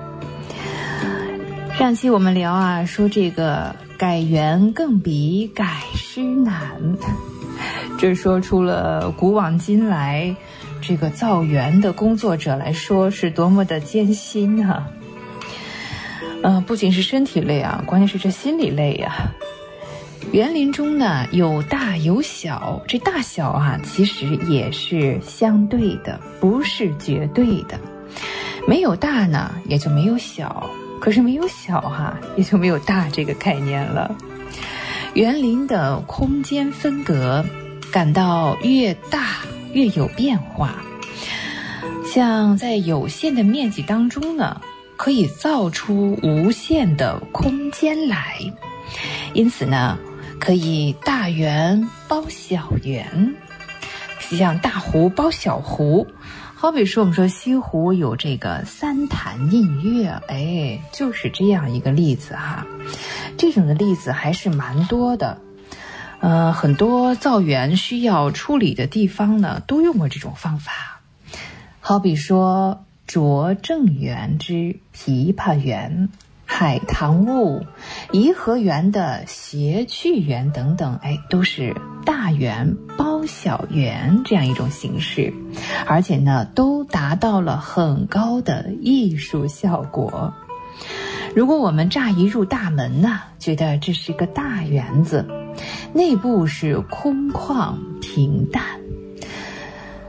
上期我们聊啊，说这个改园更比改诗难，这说出了古往今来这个造园的工作者来说是多么的艰辛啊！呃，不仅是身体累啊，关键是这心理累啊。园林中呢，有大有小，这大小啊其实也是相对的，不是绝对的。没有大呢，也就没有小，可是没有小哈、啊，也就没有大这个概念了。园林的空间分隔感到越大越有变化，像在有限的面积当中呢，可以造出无限的空间来。因此呢，可以大园包小园，像大湖包小湖。好比说我们说西湖有这个三潭印月，哎，就是这样一个例子哈。这种的例子还是蛮多的，呃，很多造园需要处理的地方呢，都用过这种方法。好比说拙政园之枇杷园、海棠坞、颐和园的谐趣园等等，哎，都是大园包小园这样一种形式，而且呢，都达到了很高的艺术效果。如果我们乍一入大门呢，觉得这是个大园子，内部是空旷平淡，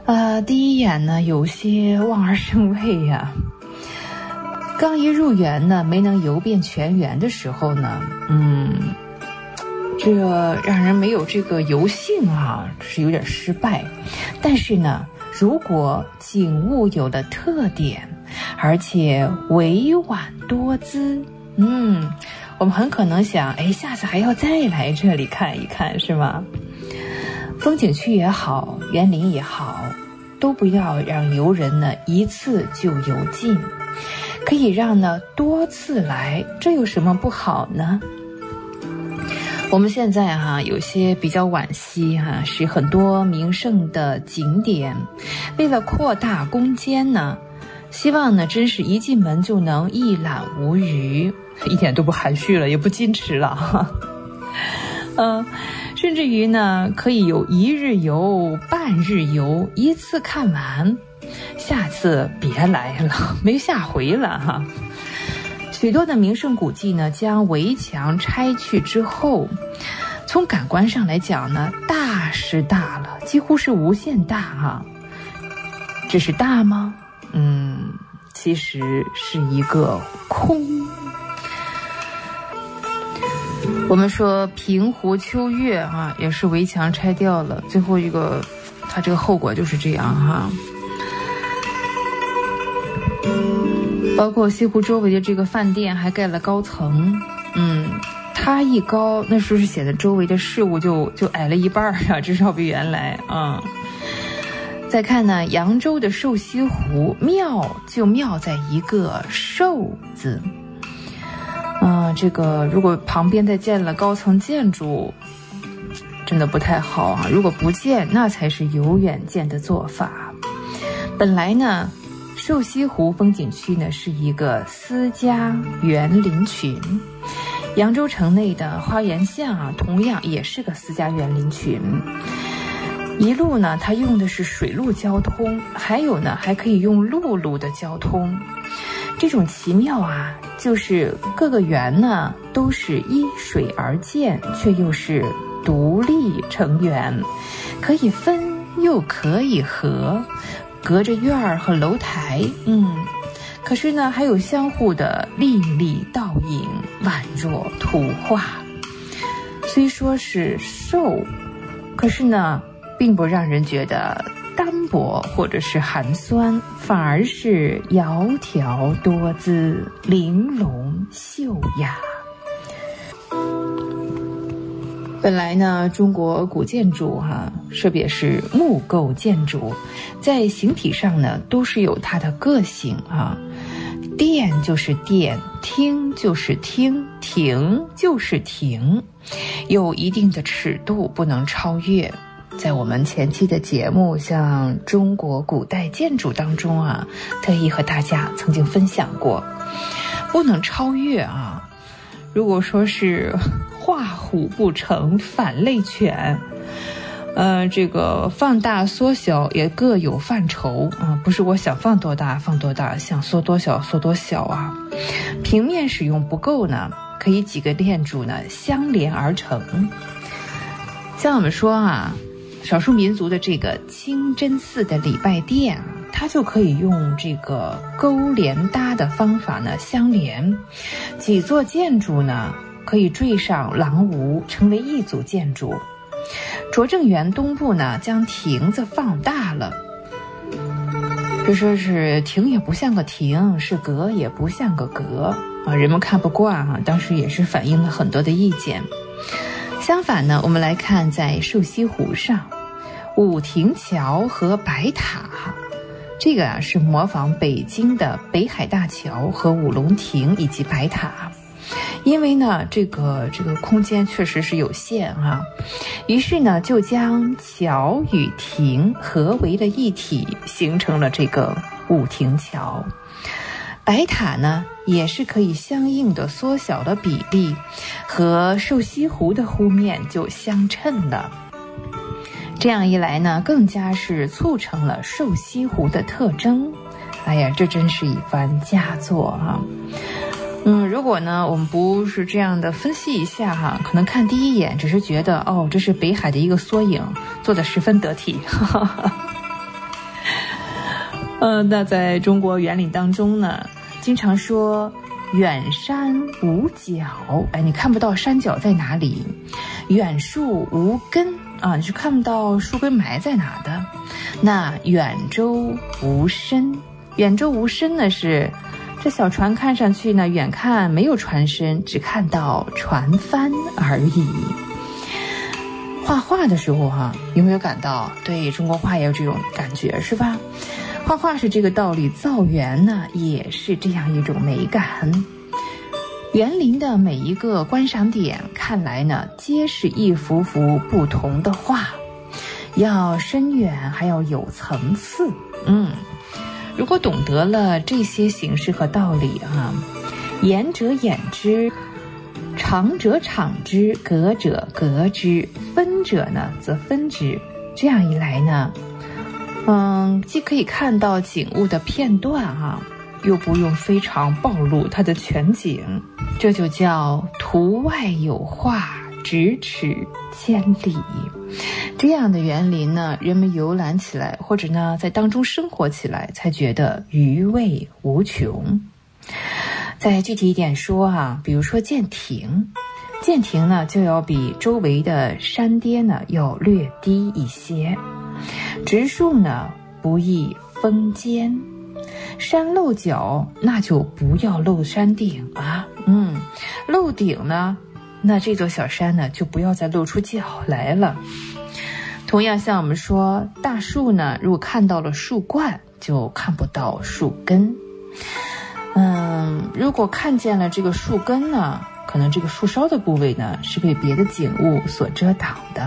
呃，第一眼呢，有些望而生畏呀、啊。刚一入园呢，没能游遍全园的时候呢，嗯，这让人没有这个游兴啊，是有点失败。但是呢，如果景物有了特点，而且委婉多姿，嗯，我们很可能想，哎，下次还要再来这里看一看，是吗？风景区也好，园林也好，都不要让游人呢一次就游尽，可以让呢多次来，这有什么不好呢？我们现在哈、啊、有些比较惋惜哈、啊，是很多名胜的景点，为了扩大空间呢，希望呢真是一进门就能一览无余，一点都不含蓄了，也不矜持了哈。嗯、呃，甚至于呢可以有一日游、半日游，一次看完，下次别来了，没下回了哈。许多的名胜古迹呢，将围墙拆去之后，从感官上来讲呢，大是大了，几乎是无限大哈。这是大吗？嗯，其实是一个空。我们说平湖秋月啊，也是围墙拆掉了，最后一个，它这个后果就是这样哈。包括西湖周围的这个饭店还盖了高层，嗯，它一高，那是不是显得周围的事物就就矮了一半啊？至少比原来啊。再看呢，扬州的瘦西湖妙就妙在一个瘦字，嗯、呃，这个如果旁边再建了高层建筑，真的不太好啊。如果不建，那才是有远见的做法。本来呢，瘦西湖风景区呢是一个私家园林群，扬州城内的花园巷啊，同样也是个私家园林群。一路呢，它用的是水陆交通，还有呢，还可以用陆路的交通。这种奇妙啊，就是各个园呢都是依水而建，却又是独立成园，可以分又可以合。隔着院儿和楼台，嗯，可是呢，还有相互的历历倒影，宛若图画。虽说是瘦，可是呢，并不让人觉得单薄或者是寒酸，反而是窈窕多姿，玲珑秀雅。本来呢，中国古建筑哈、啊，特别是木构建筑，在形体上呢，都是有它的个性啊。殿就是殿，厅就是厅，亭就是亭，有一定的尺度，不能超越。在我们前期的节目，像中国古代建筑当中啊，特意和大家曾经分享过，不能超越啊。如果说是画虎不成反类犬，呃，这个放大缩小也各有范畴啊、呃，不是我想放多大放多大，想缩多小缩多小啊。平面使用不够呢，可以几个建筑呢相连而成。像我们说啊，少数民族的这个清真寺的礼拜殿，它就可以用这个勾连搭的方法呢相连，几座建筑呢可以缀上廊屋，成为一组建筑。拙政园东部呢，将亭子放大了，就说是亭也不像个亭，是阁也不像个阁啊，人们看不惯啊，当时也是反映了很多的意见。相反呢，我们来看在瘦西湖上，五亭桥和白塔，这个啊是模仿北京的北海大桥和五龙亭以及白塔。因为呢，这个这个空间确实是有限啊，于是呢，就将桥与亭合为了一体，形成了这个五亭桥。白塔呢，也是可以相应的缩小了比例，和瘦西湖的湖面就相称了。这样一来呢，更加是促成了瘦西湖的特征。哎呀，这真是一番佳作啊！嗯，如果呢，我们不是这样的分析一下哈，可能看第一眼只是觉得哦，这是北海的一个缩影，做得十分得体。 呃，那在中国园林当中呢，经常说远山无角，哎，你看不到山脚在哪里；远树无根啊，你是看不到树根埋在哪的。那远舟无身，远舟无身呢是这小船看上去呢，远看没有船身，只看到船帆而已。画画的时候哈、啊，有没有感到对中国画也有这种感觉是吧？画画是这个道理，造园呢也是这样一种美感。园林的每一个观赏点看来呢，皆是一幅幅不同的画，要深远还要有层次。嗯，如果懂得了这些形式和道理啊，言者言之，长者长之，隔者隔之，分者呢则分之。这样一来呢，嗯，既可以看到景物的片段啊，又不用非常暴露它的全景，这就叫图外有画，咫尺千里。这样的园林呢，人们游览起来，或者呢在当中生活起来，才觉得余味无穷。再具体一点说啊，比如说建亭，建亭呢就要比周围的山巅呢要略低一些，植树呢不宜峰尖，山露角那就不要露山顶啊，嗯，露顶呢，那这座小山呢就不要再露出角来了。同样像我们说大树呢，如果看到了树冠，就看不到树根。嗯，如果看见了这个树根呢，可能这个树梢的部位呢是被别的景物所遮挡的。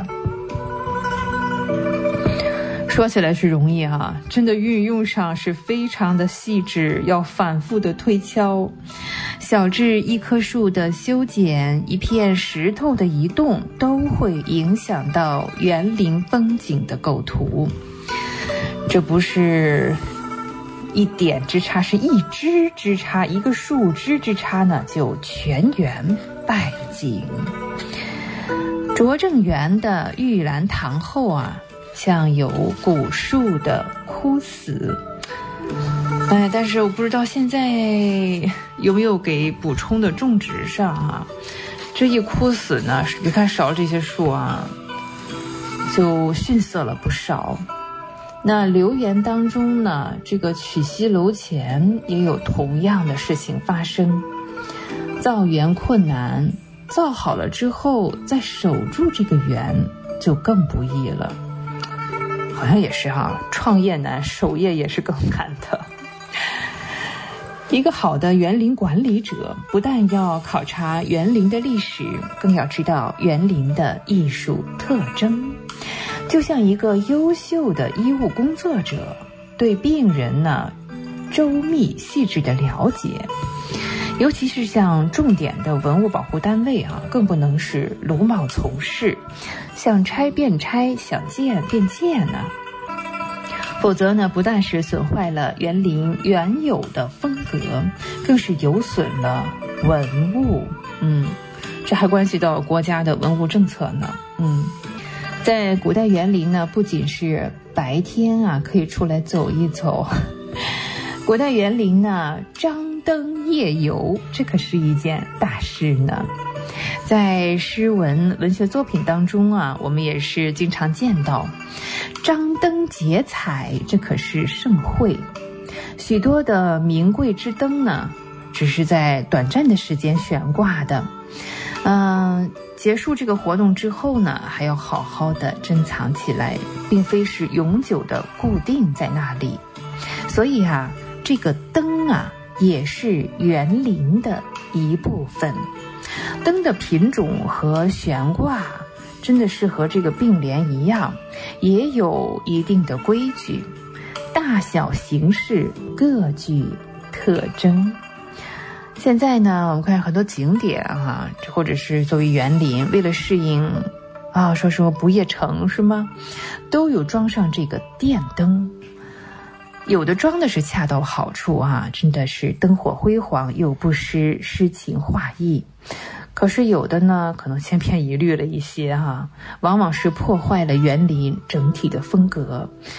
说起来是容易哈、啊，真的运用上是非常的细致，要反复的推敲。小至一棵树的修剪，一片石头的移动，都会影响到园林风景的构图。这不是一点之差，是一枝之差，一个树枝之差呢，就全园败景。拙政园的玉兰堂后啊，像有古树的枯死，哎，但是我不知道现在有没有给补充的种植上啊？这一枯死呢，你看少了这些树啊，就逊色了不少。那留园当中呢，这个曲溪楼前也有同样的事情发生。造园困难，造好了之后再守住这个园就更不易了。好像也是哈、啊，创业难，守业也是更难的。一个好的园林管理者，不但要考察园林的历史，更要知道园林的艺术特征。就像一个优秀的医务工作者，对病人呢周密细致的了解，尤其是像重点的文物保护单位啊，更不能是鲁莽从事，想拆便拆，想建便建呢、啊。否则呢，不但是损坏了园林原有的风格，更是有损了文物。嗯，这还关系到国家的文物政策呢。嗯。在古代园林呢，不仅是白天啊可以出来走一走，古代园林呢张灯夜游，这可是一件大事呢。在诗文文学作品当中啊，我们也是经常见到张灯结彩，这可是盛会。许多的名贵之灯呢，只是在短暂的时间悬挂的，嗯、呃。结束这个活动之后呢，还要好好的珍藏起来，并非是永久的固定在那里。所以啊，这个灯啊也是园林的一部分。灯的品种和悬挂真的是和这个并联一样，也有一定的规矩，大小形式各具特征。现在呢，我们看很多景点啊，或者是作为园林，为了适应啊，说说不夜城是吗？都有装上这个电灯，有的装的是恰到好处啊，真的是灯火辉煌，又不失诗情画意。可是有的呢，可能千篇一律了一些哈、啊，往往是破坏了园林整体的风格。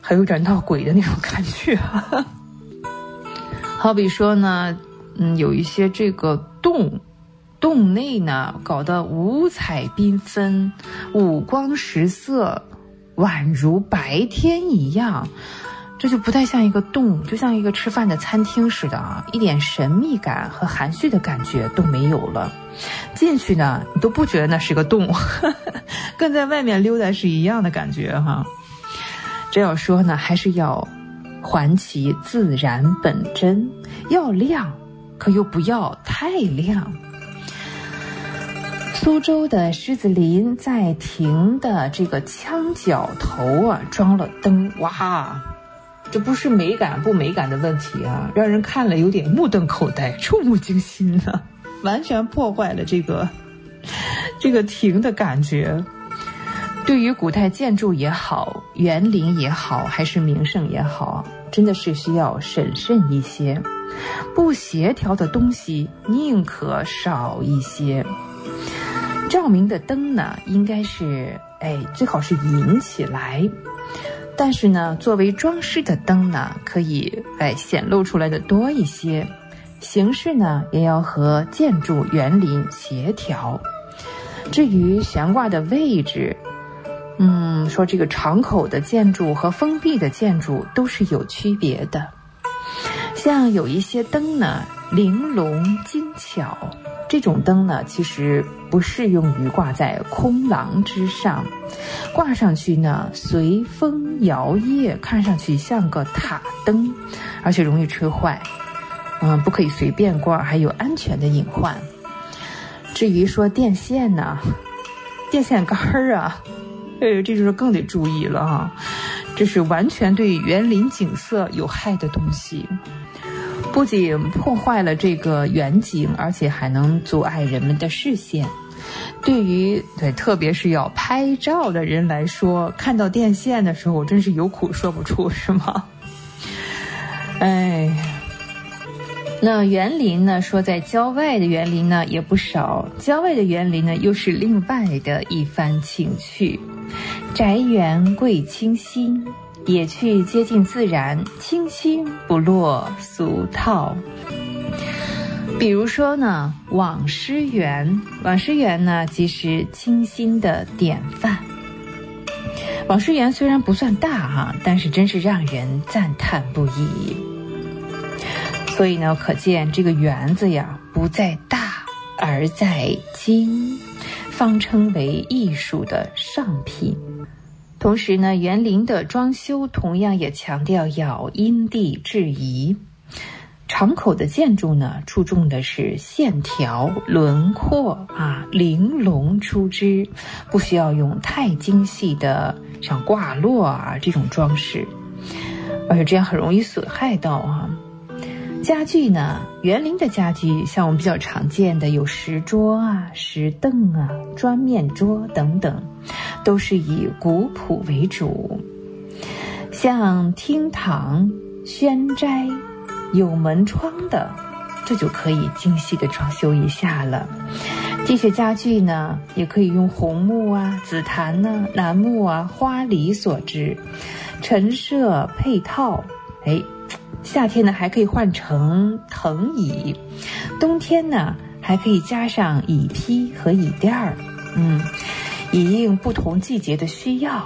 还有点闹鬼的那种感觉。好比说呢，嗯，有一些这个洞，洞内呢搞得五彩缤纷，五光十色，宛如白天一样。这就不太像一个洞，就像一个吃饭的餐厅似的啊，一点神秘感和含蓄的感觉都没有了。进去呢，你都不觉得那是个洞，跟在外面溜达是一样的感觉哈。这要说呢，还是要还其自然本真，要亮，可又不要太亮。苏州的狮子林在亭的这个墙角头啊，装了灯，哇！这不是美感不美感的问题啊，让人看了有点目瞪口呆，触目惊心呢、啊，完全破坏了这个这个亭的感觉。对于古代建筑也好，园林也好，还是名胜也好，真的是需要审慎一些，不协调的东西宁可少一些。照明的灯呢，应该是哎最好是引起来。但是呢，作为装饰的灯呢，可以哎显露出来的多一些，形式呢也要和建筑园林协调。至于悬挂的位置，嗯，说这个敞口的建筑和封闭的建筑都是有区别的。像有一些灯呢，玲珑精巧，这种灯呢，其实不适用于挂在空廊之上，挂上去呢，随风摇曳，看上去像个塔灯，而且容易吹坏。嗯，不可以随便挂，还有安全的隐患。至于说电线呢，电线杆儿啊，呃，这就是更得注意了啊，这是完全对园林景色有害的东西。不仅破坏了这个园景，而且还能阻碍人们的视线。对于对，特别是要拍照的人来说，看到电线的时候，真是有苦说不出，是吗？哎，那园林呢？说在郊外的园林呢也不少，郊外的园林呢又是另外的一番情趣。宅园贵清新，也去接近自然，清新不落俗套。比如说呢，网师园，网师园呢即是清新的典范。网师园虽然不算大哈，但是真是让人赞叹不已。所以呢，可见这个园子呀，不在大而在精，方称为艺术的上品。同时呢，园林的装修同样也强调要因地制宜。敞口的建筑呢，注重的是线条、轮廓啊，玲珑出枝，不需要用太精细的像挂落啊这种装饰，而且这样很容易损害到啊。家具呢，园林的家具像我们比较常见的有石桌啊、石凳啊、砖面桌等等，都是以古朴为主。像厅堂、轩斋有门窗的，这就可以精细的装修一下了。这些家具呢，也可以用红木啊、紫檀啊、楠木啊、花梨所制，陈设配套。哎，夏天呢还可以换成藤椅，冬天呢还可以加上椅披和椅垫儿，嗯，以应不同季节的需要。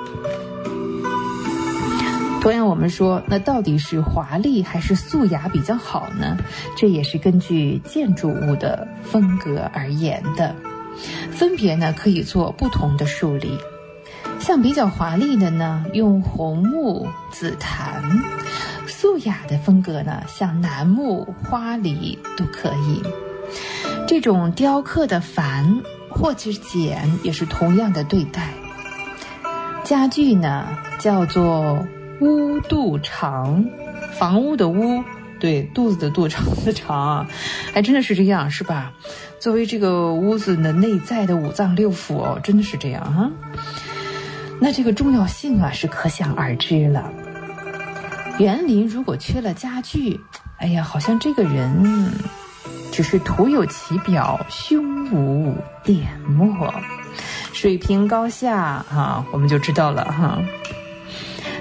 同样我们说，那到底是华丽还是素雅比较好呢？这也是根据建筑物的风格而言的，分别呢可以做不同的梳理。像比较华丽的呢，用红木、紫檀；素雅的风格呢，像楠木、花梨都可以。这种雕刻的繁或者简也是同样的对待。家具呢，叫做屋肚肠，房屋的屋，对，肚子的肚，肠的肠，还真的是这样，是吧？作为这个屋子的内在的五脏六腑哦，真的是这样啊。那这个重要性啊，是可想而知了。园林如果缺了家具，哎呀，好像这个人只是徒有其表，胸无点墨，水平高下啊，我们就知道了哈。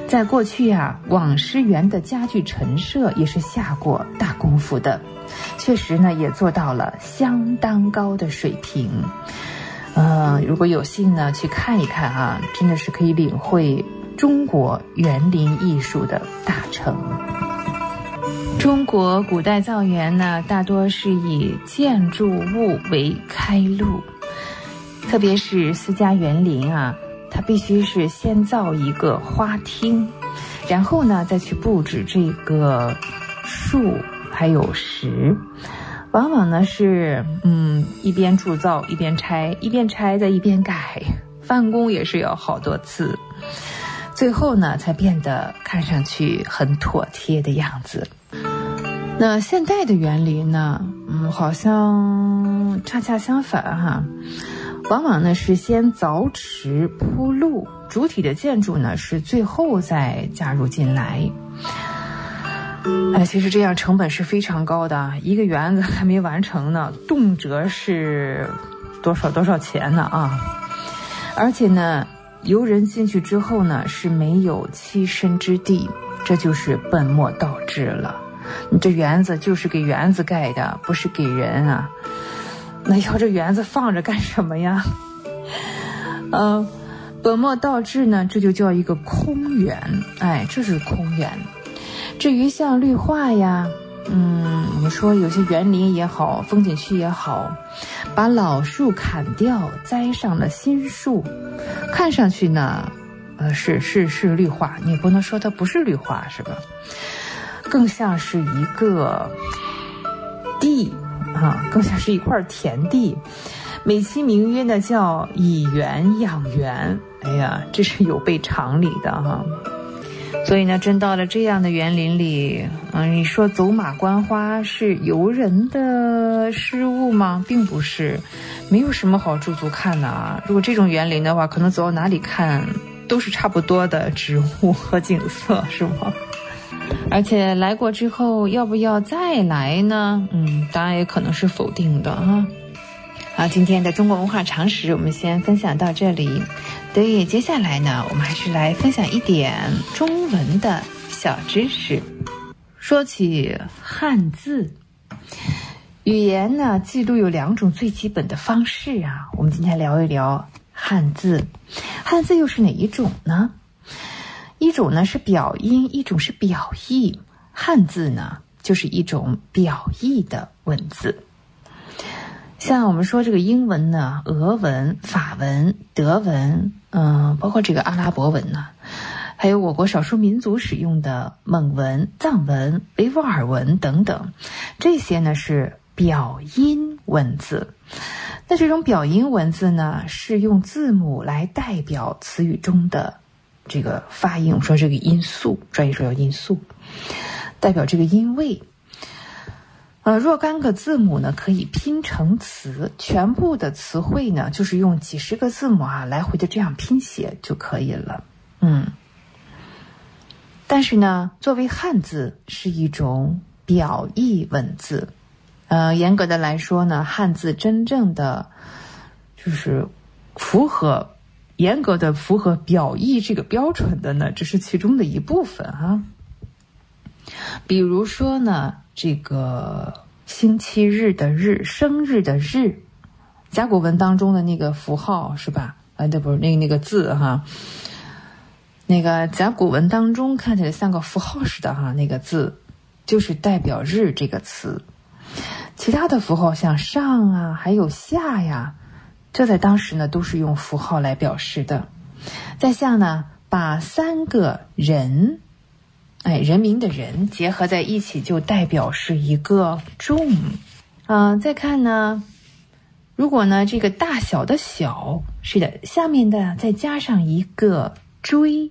在过去啊，网师园的家具陈设也是下过大功夫的，确实呢也做到了相当高的水平。呃，如果有幸呢去看一看啊，真的是可以领会中国园林艺术的大成。中国古代造园呢，大多是以建筑物为开路，特别是私家园林啊，它必须是先造一个花厅，然后呢再去布置这个树还有石，往往呢是嗯一边铸造一边拆，一边拆再一边改，翻工也是要好多次，最后呢才变得看上去很妥帖的样子。那现代的园林呢，嗯，好像恰恰相反哈，往往呢是先凿池铺路，主体的建筑呢是最后再加入进来。哎，其实这样成本是非常高的，一个园子还没完成呢，动辄是多少多少钱呢啊！而且呢，游人进去之后呢是没有栖身之地，这就是本末倒置了。你这园子就是给园子盖的，不是给人啊。那要这园子放着干什么呀？呃，本末倒置呢，这就叫一个空园。哎，这是空园。至于像绿化呀，嗯，我们说有些园林也好，风景区也好，把老树砍掉，栽上了新树，看上去呢，呃，是是是绿化，你也不能说它不是绿化，是吧？更像是一个地啊，更像是一块田地，美其名曰呢叫以园养园。哎呀，这是有悖常理的哈、啊。所以呢，真到了这样的园林里，嗯，你说走马观花是游人的失误吗？并不是，没有什么好驻足看的啊。如果这种园林的话，可能走到哪里看都是差不多的植物和景色，是吗？而且来过之后要不要再来呢？嗯，当然也可能是否定的哈。好，今天的中国文化常识我们先分享到这里。对，接下来呢，我们还是来分享一点中文的小知识。说起汉字，语言呢记录有两种最基本的方式啊。我们今天聊一聊汉字。汉字又是哪一种呢？一种呢是表音，一种是表意。汉字呢就是一种表意的文字。像我们说这个英文呢，俄文、法文、德文，嗯，包括这个阿拉伯文呢，还有我国少数民族使用的蒙文、藏文、维吾尔文等等，这些呢是表音文字。那这种表音文字呢，是用字母来代表词语中的这个发音，我们说这个音素，专业说叫音素，代表这个音位。呃，若干个字母呢可以拼成词，全部的词汇呢就是用几十个字母啊来回的这样拼写就可以了。嗯，但是呢，作为汉字是一种表意文字。呃，严格的来说呢，汉字真正的就是符合严格的符合表意这个标准的呢，只是其中的一部分啊。比如说呢，这个星期日的日，生日的日，甲骨文当中的那个符号是吧？啊，那不是那个那个字哈，那个甲骨文当中看起来像个符号似的哈，那个字就是代表日这个词。其他的符号像上啊，还有下呀，这在当时呢都是用符号来表示的。再像呢，把三个人。哎，人民的人结合在一起，就代表是一个众。啊、呃，再看呢，如果呢这个大小的小，是的，下面的再加上一个追。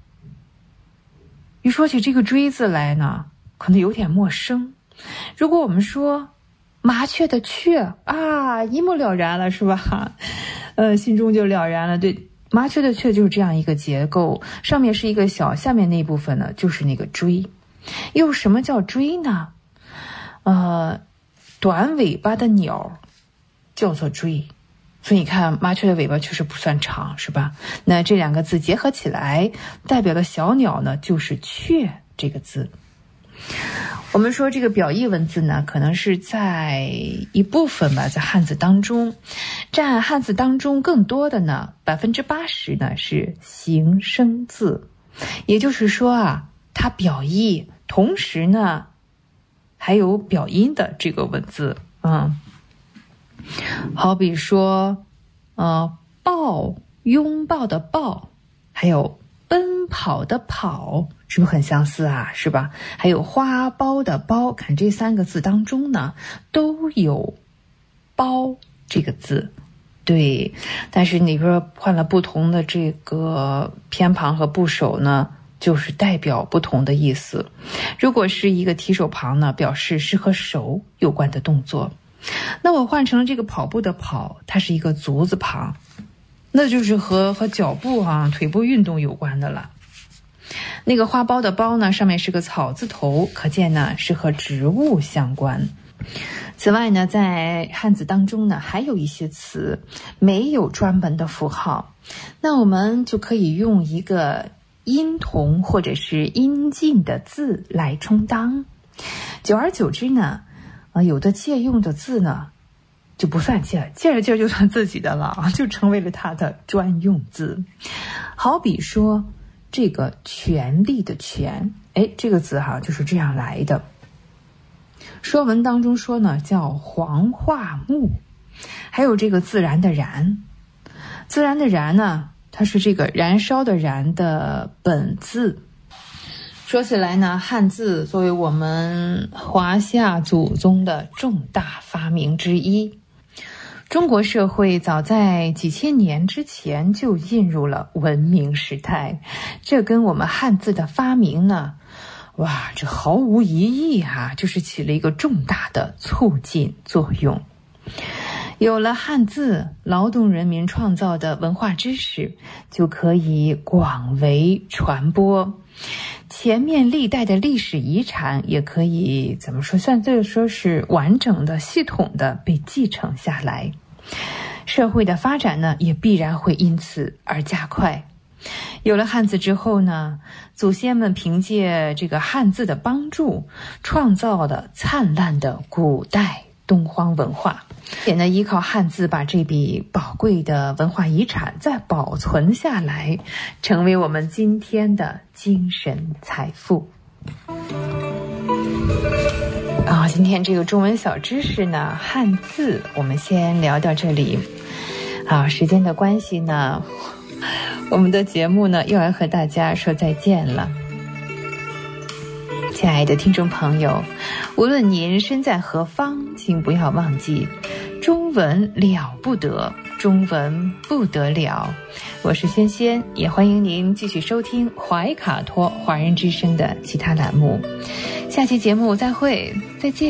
一说起这个追字来呢，可能有点陌生。如果我们说麻雀的雀啊，一目了然了，是吧？呃，心中就了然了，对。麻雀的雀就是这样一个结构，上面是一个小，下面那部分呢就是那个锥。又什么叫锥呢？呃，短尾巴的鸟叫做锥， 所以你看麻雀的尾巴确实不算长，是吧？那这两个字结合起来代表的小鸟呢，就是雀这个字。我们说这个表意文字呢，可能是在一部分吧，在汉字当中占汉字当中更多的呢，百分之八十呢是形声字，也就是说啊，它表意同时呢还有表音的这个文字。嗯，好比说呃抱，拥抱的抱，还有奔跑的跑，是不是很相似啊？是吧？还有花苞的苞，看这三个字当中呢，都有苞这个字。对，但是你说换了不同的这个偏旁和部首呢，就是代表不同的意思。如果是一个提手旁呢，表示是和手有关的动作。那我换成了这个跑步的跑，它是一个足字旁，那就是和和脚步啊、腿部运动有关的了。那个花苞的苞呢，上面是个草字头，可见呢是和植物相关。此外呢，在汉字当中呢，还有一些词没有专门的符号，那我们就可以用一个音同或者是音近的字来充当。久而久之呢，呃，有的借用的字呢就不算借，借着借就算自己的了，就成为了它的专用字。好比说这个权力的权，哎，这个字哈就是这样来的。说文当中说呢，叫黄化木。还有这个自然的然，自然的然呢，它是这个燃烧的燃的本字。说起来呢，汉字作为我们华夏祖宗的重大发明之一，中国社会早在几千年之前就进入了文明时代，这跟我们汉字的发明呢，哇，这毫无疑义啊，就是起了一个重大的促进作用。有了汉字，劳动人民创造的文化知识就可以广为传播，前面历代的历史遗产也可以怎么说，算这个说是完整的系统的被继承下来，社会的发展呢也必然会因此而加快。有了汉字之后呢，祖先们凭借这个汉字的帮助，创造了灿烂的古代东方文化，也呢依靠汉字把这笔宝贵的文化遗产再保存下来，成为我们今天的精神财富。啊，今天这个中文小知识呢，汉字我们先聊到这里。啊，时间的关系呢，我们的节目呢又要和大家说再见了。亲爱的听众朋友，无论您身在何方，请不要忘记，中文了不得，中文不得了。我是萱萱，也欢迎您继续收听怀卡托华人之声的其他栏目。下期节目再会，再见。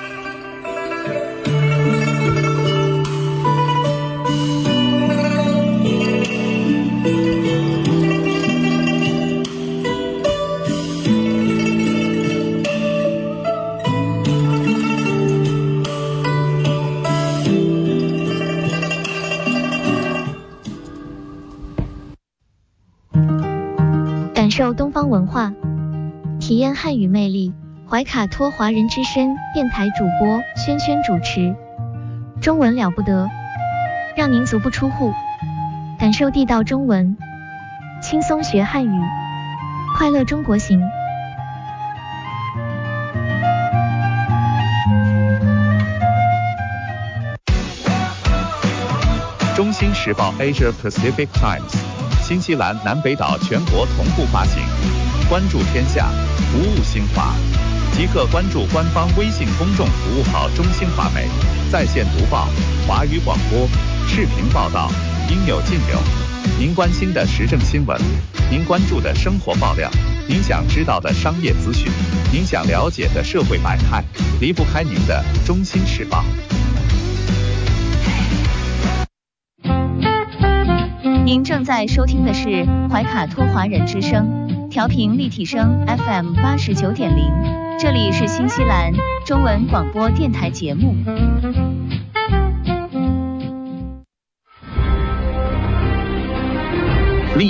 感受东方文化，体验汉语魅力。怀卡托华人之声电台主播萱萱主持，中文了不得，让您足不出户，感受地道中文，轻松学汉语，快乐中国行。 中新时报 Asia Pacific Times， 新西兰南北岛全国同步发行。关注天下，服务新华。即刻关注官方微信公众服务号中新华媒，在线读报、华语广播、视频报道，应有尽有。您关心的时政新闻，您关注的生活爆料，您想知道的商业资讯，您想了解的社会百态，离不开您的中新时报。 您正在收听的是怀卡托华人之声，调频立体声 F M 八十九点零，这里是新西兰中文广播电台节目。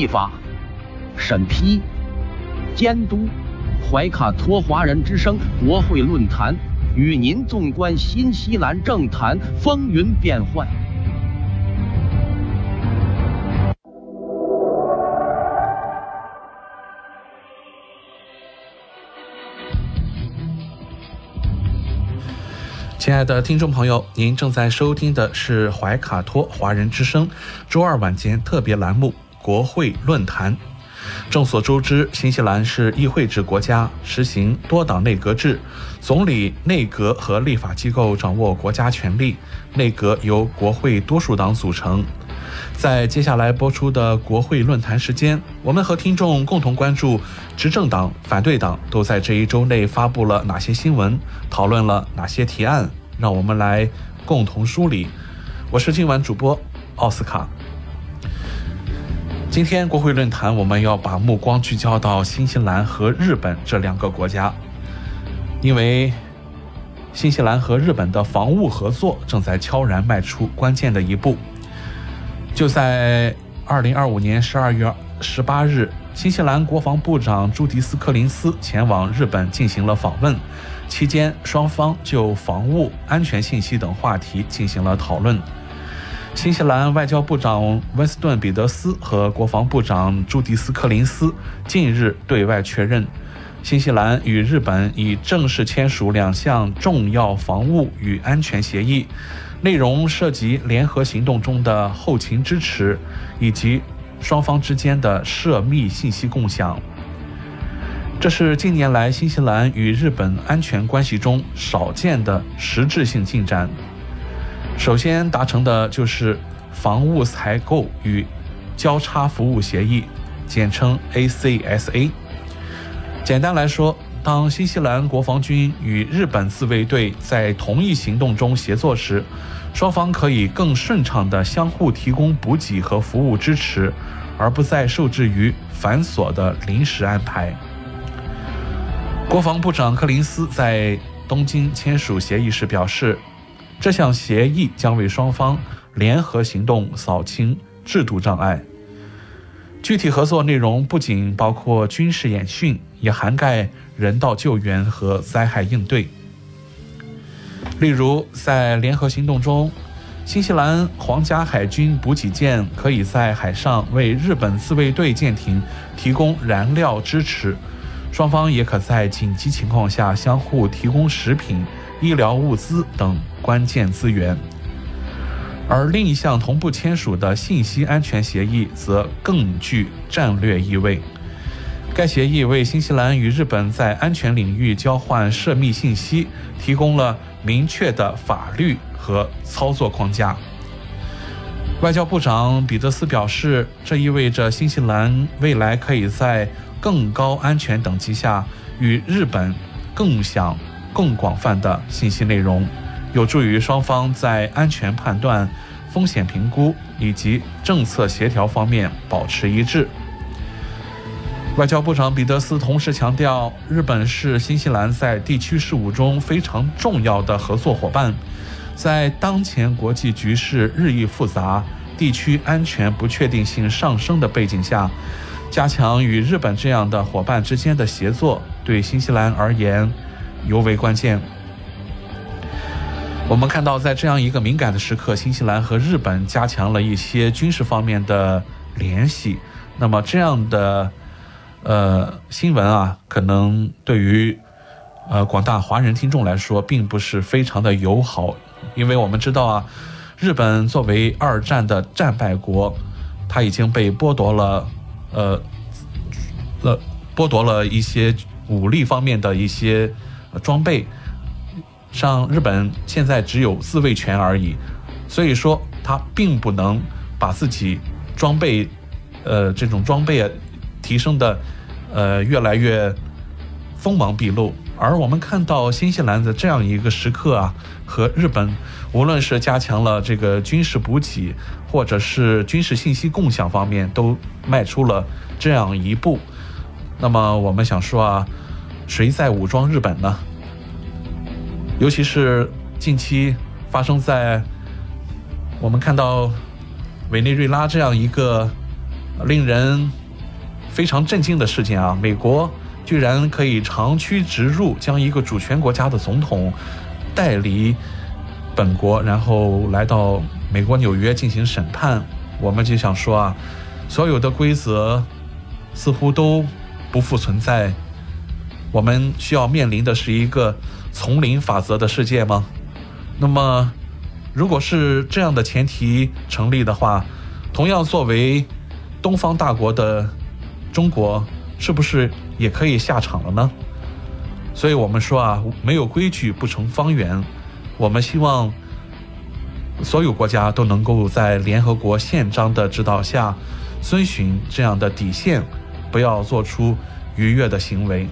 发、审批、监督怀卡托华人之声国会论坛，与您纵观新西兰政坛风云变幻。 亲爱的听众朋友，您正在收听的是怀卡托华人之声周二晚间特别栏目国会论坛。众所周知，新西兰是议会制国家，实行多党内阁制，总理、内阁和立法机构掌握国家权力，内阁由国会多数党组成。在接下来播出的国会论坛时间，我们和听众共同关注执政党、反对党都在这一周内发布了哪些新闻，讨论了哪些提案，让我们来共同梳理。我是今晚主播奥斯卡。今天国会论坛，我们要把目光聚焦到新西兰和日本这两个国家，因为新西兰和日本的防务合作正在悄然迈出关键的一步。就在二零二五年十二月十八日，新西兰国防部长朱迪斯·柯林斯前往日本进行了访问，期间双方就防务、安全信息等话题进行了讨论。新西兰外交部长温斯顿·彼得斯和国防部长朱迪斯·柯林斯近日对外确认，新西兰与日本已正式签署两项重要防务与安全协议，内容涉及联合行动中的后勤支持以及双方之间的涉密信息共享。这是近年来新西兰与日本安全关系中少见的实质性进展。首先达成的就是防务采购与交叉服务协议，简称 A C S A。 简单来说，当新西兰国防军与日本自卫队在同一行动中协作时，双方可以更顺畅地相互提供补给和服务支持，而不再受制于繁琐的临时安排。国防部长柯林斯在东京签署协议时表示，这项协议将为双方联合行动扫清制度障碍。具体合作内容不仅包括军事演训，也涵盖人道救援和灾害应对。例如，在联合行动中，新西兰皇家海军补给舰可以在海上为日本自卫队舰艇提供燃料支持，双方也可在紧急情况下相互提供食品、医疗物资等关键资源。而另一项同步签署的信息安全协议则更具战略意味。该协议为新西兰与日本在安全领域交换涉密信息提供了明确的法律和操作框架。外交部长彼得斯表示，这意味着新西兰未来可以在更高安全等级下与日本共享更广泛的信息内容，有助于双方在安全判断、风险评估以及政策协调方面保持一致。外交部长彼得斯同时强调，日本是新西兰在地区事务中非常重要的合作伙伴，在当前国际局势日益复杂、地区安全不确定性上升的背景下，加强与日本这样的伙伴之间的协作，对新西兰而言尤为关键。我们看到，在这样一个敏感的时刻，新西兰和日本加强了一些军事方面的联系。那么这样的呃新闻啊，可能对于呃广大华人听众来说，并不是非常的友好，因为我们知道啊，日本作为二战的战败国，它已经被剥夺了呃呃剥夺了一些武力方面的一些装备，像日本现在只有自卫权而已，所以说它并不能把自己装备呃这种装备提升的呃越来越锋芒毕露。而我们看到新西兰的这样一个时刻啊，和日本无论是加强了这个军事补给，或者是军事信息共享方面，都迈出了这样一步。那么我们想说啊，谁在武装日本呢？尤其是近期发生在我们看到委内瑞拉这样一个令人非常震惊的事件啊，美国居然可以长驱直入，将一个主权国家的总统带离本国，然后来到美国纽约进行审判。我们就想说啊，所有的规则似乎都不复存在，我们需要面临的是一个丛林法则的世界吗？那么如果是这样的前提成立的话，同样作为东方大国的中国是不是也可以下场了呢？所以我们说啊，没有规矩不成方圆。我们希望所有国家都能够在联合国宪章的指导下遵循这样的底线，不要做出逾越的行为。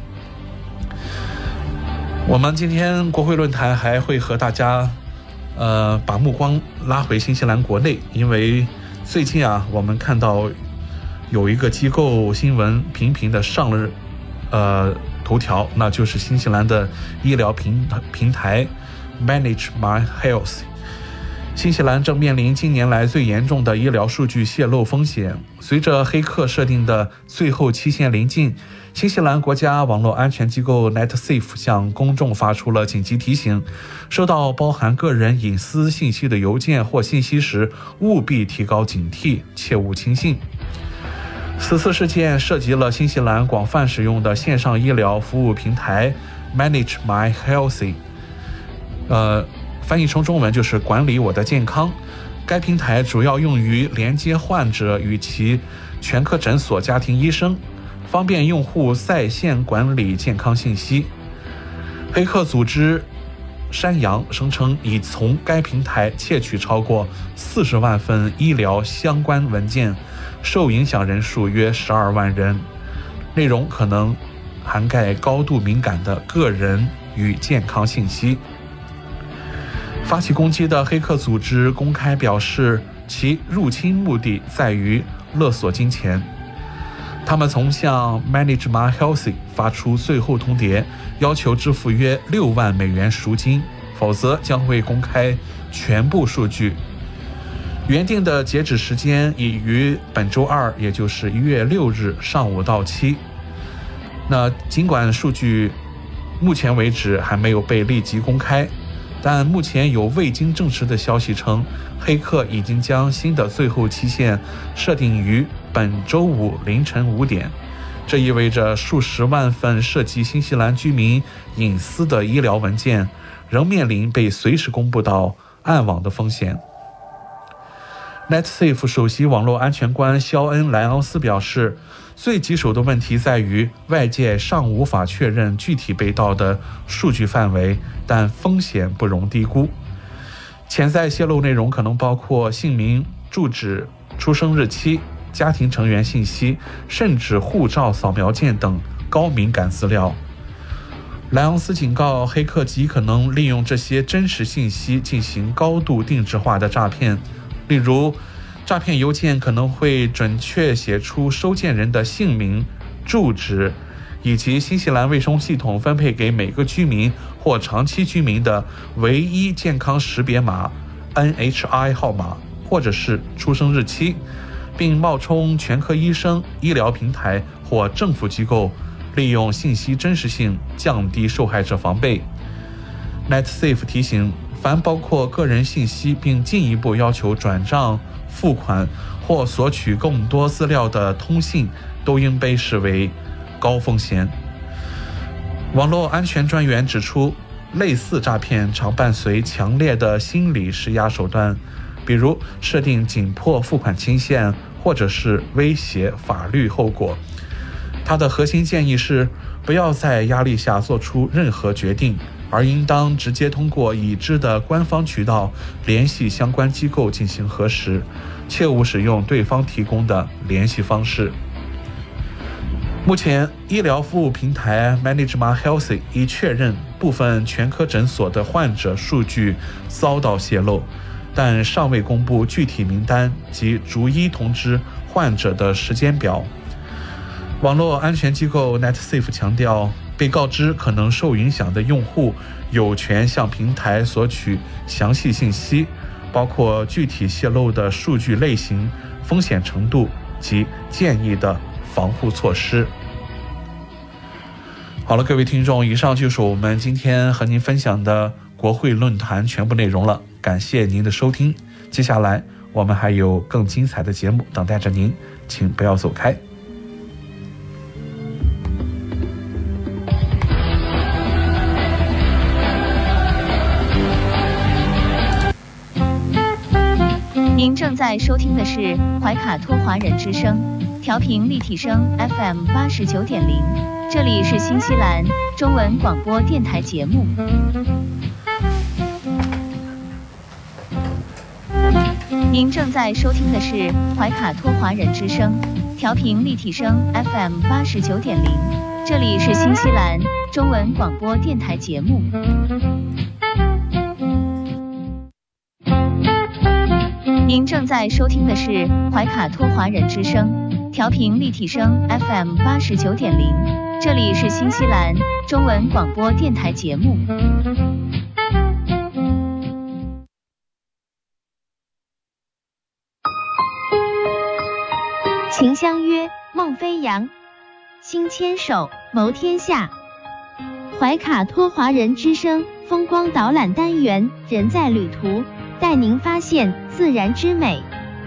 我们今天国会论坛还会和大家呃把目光拉回新西兰国内，因为最近啊我们看到有一个机构新闻频频的上了呃头条，那就是新西兰的医疗平平台 Manage My Health。 新西兰正面临近年来最严重的医疗数据泄露风险。随着黑客设定的最后期限临近，新西兰国家网络安全机构 NetSafe 向公众发出了紧急提醒，收到包含个人隐私信息的邮件或信息时，务必提高警惕，切勿轻信。此次事件涉及了新西兰广泛使用的线上医疗服务平台 Manage My Health， 呃，翻译成中文就是管理我的健康。该平台主要用于连接患者与其全科诊所家庭医生，方便用户在线管理健康信息。黑客组织山羊声称已从该平台窃取超过四十万份医疗相关文件，受影响人数约十二万人，内容可能涵盖高度敏感的个人与健康信息。发起攻击的黑客组织公开表示，其入侵目的在于勒索金钱。他们曾向 Manage My Health 发出最后通牒，要求支付约六万美元赎金，否则将会公开全部数据。原定的截止时间已于本周二，也就是一月六日上午到期。那尽管数据目前为止还没有被立即公开，但目前有未经证实的消息称，黑客已经将新的最后期限设定于本周五凌晨五点。这意味着数十万份涉及新西兰居民隐私的医疗文件仍面临被随时公布到暗网的风险。NetSafe 首席网络安全官肖恩·莱昂斯表示，最棘手的问题在于外界尚无法确认具体被盗的数据范围，但风险不容低估。潜在泄露内容可能包括姓名、住址、出生日期、家庭成员信息，甚至护照扫描件等高敏感资料。莱昂斯警告，黑客极可能利用这些真实信息进行高度定制化的诈骗。例如，诈骗邮件可能会准确写出收件人的姓名、住址，以及新西兰卫生系统分配给每个居民或长期居民的唯一健康识别码 N H I 号码，或者是出生日期，并冒充全科医生、医疗平台或政府机构，利用信息真实性降低受害者防备。 NetSafe 提醒，凡包括个人信息并进一步要求转账、付款或索取更多资料的通信，都应被视为高风险。网络安全专员指出，类似诈骗常伴随强烈的心理施压手段，比如设定紧迫付款期限，或者是威胁法律后果。他的核心建议是，不要在压力下做出任何决定，而应当直接通过已知的官方渠道联系相关机构进行核实，切勿使用对方提供的联系方式。目前，医疗服务平台 Manage My Health 已确认部分全科诊所的患者数据遭到泄露，但尚未公布具体名单及逐一通知患者的时间表。网络安全机构 NetSafe 强调，被告知可能受影响的用户有权向平台索取详细信息，包括具体泄露的数据类型、风险程度及建议的防护措施。好了，各位听众，以上就是我们今天和您分享的国会论坛全部内容了，感谢您的收听。接下来我们还有更精彩的节目等待着您，请不要走开。 您正在收听的是怀卡托华人之声，调频立体声 F M 八十九点零，这里是新西兰中文广播电台节目。您正在收听的是怀卡托华人之声，调频立体声 F M 八十九点零，这里是新西兰中文广播电台节目。您正在收听的是怀卡托华人之声，调频立体声 F M 八十九点零，这里是新西兰中文广播电台节目。 情相约，梦飞扬，心牵手，谋天下。怀卡托华人之声风光导览单元，人在旅途，带您发现自然之美。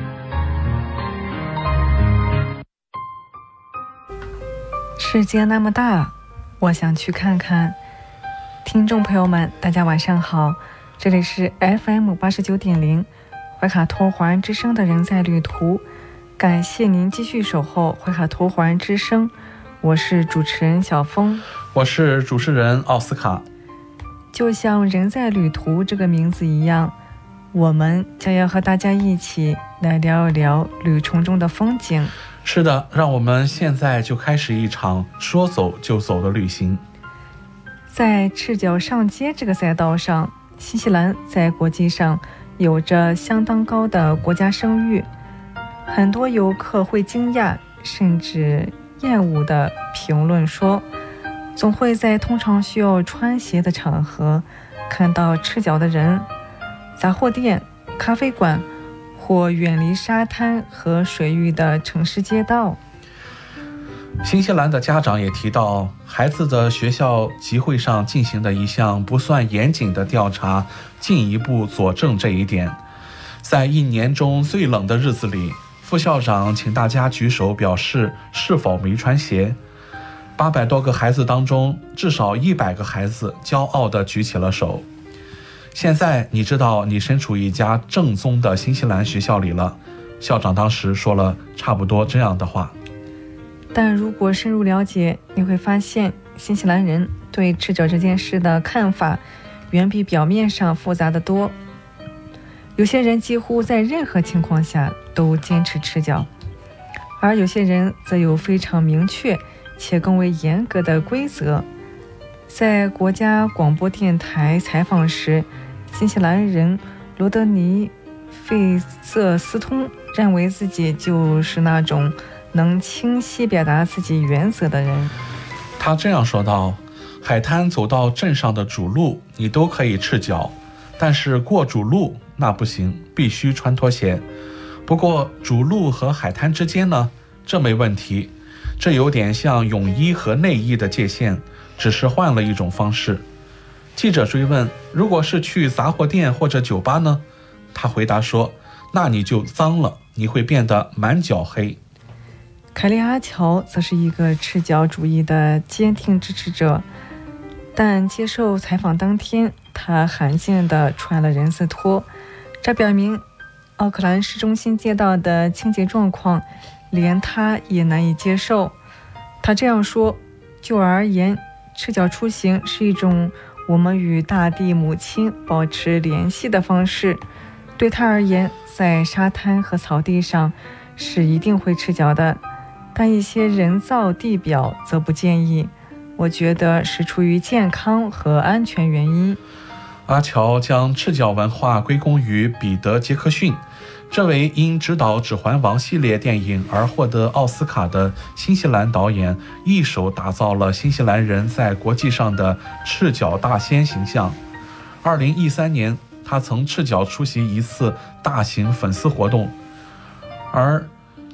世界那么大，我想去看看。听众朋友们，大家晚上好，这里是 F M 八十九点零怀卡托华人之声的人在旅途，感谢您继续守候怀卡托华人之声，我是主持人小峰， 我是主持人奥斯卡。 就像人在旅途这个名字一样，我们将要和大家一起来聊一聊旅程中的风景。 是的，让我们现在就开始一场说走就走的旅行。 在赤脚上街这个赛道上，新西兰在国际上有着相当高的国家声誉，很多游客会惊讶甚至厌恶地评论说，总会在通常需要穿鞋的场合看到赤脚的人，杂货店、咖啡馆或远离沙滩和水域的城市街道。 新西兰的家长也提到，孩子的学校集会上进行的一项不算严谨的调查，进一步佐证这一点。在一年中最冷的日子里，副校长请大家举手表示是否没穿鞋。八百多个孩子当中，至少一百个孩子骄傲地举起了手。现在你知道你身处一家正宗的新西兰学校里了，校长当时说了差不多这样的话。 但如果深入了解，你会发现新西兰人对赤脚这件事的看法远比表面上复杂得多。有些人几乎在任何情况下都坚持赤脚，而有些人则有非常明确且更为严格的规则。在国家广播电台采访时，新西兰人罗德尼·费瑟斯通认为自己就是那种能清晰表达自己原则的人。 他这样说道，海滩走到镇上的主路你都可以赤脚，但是过主路那不行，必须穿拖鞋。不过主路和海滩之间呢，这没问题，这有点像泳衣和内衣的界限，只是换了一种方式。记者追问，如果是去杂货店或者酒吧呢？他回答说，那你就脏了，你会变得满脚黑。 凯利阿乔则是一个赤脚主义的坚定支持者，但接受采访当天，他罕见地穿了人字拖，这表明奥克兰市中心街道的清洁状况连他也难以接受。他这样说，就我而言，赤脚出行是一种我们与大地母亲保持联系的方式。对他而言，在沙滩和草地上是一定会赤脚的，但一些人造地表则不建议。我觉得是出于健康和安全原因。 阿乔将赤脚文化归功于彼得·杰克逊，这位因执导《指环王》系列电影而获得奥斯卡的新西兰导演，一手打造了新西兰人在国际上的赤脚大仙形象。二零一三年，他曾赤脚出席一次大型粉丝活动，而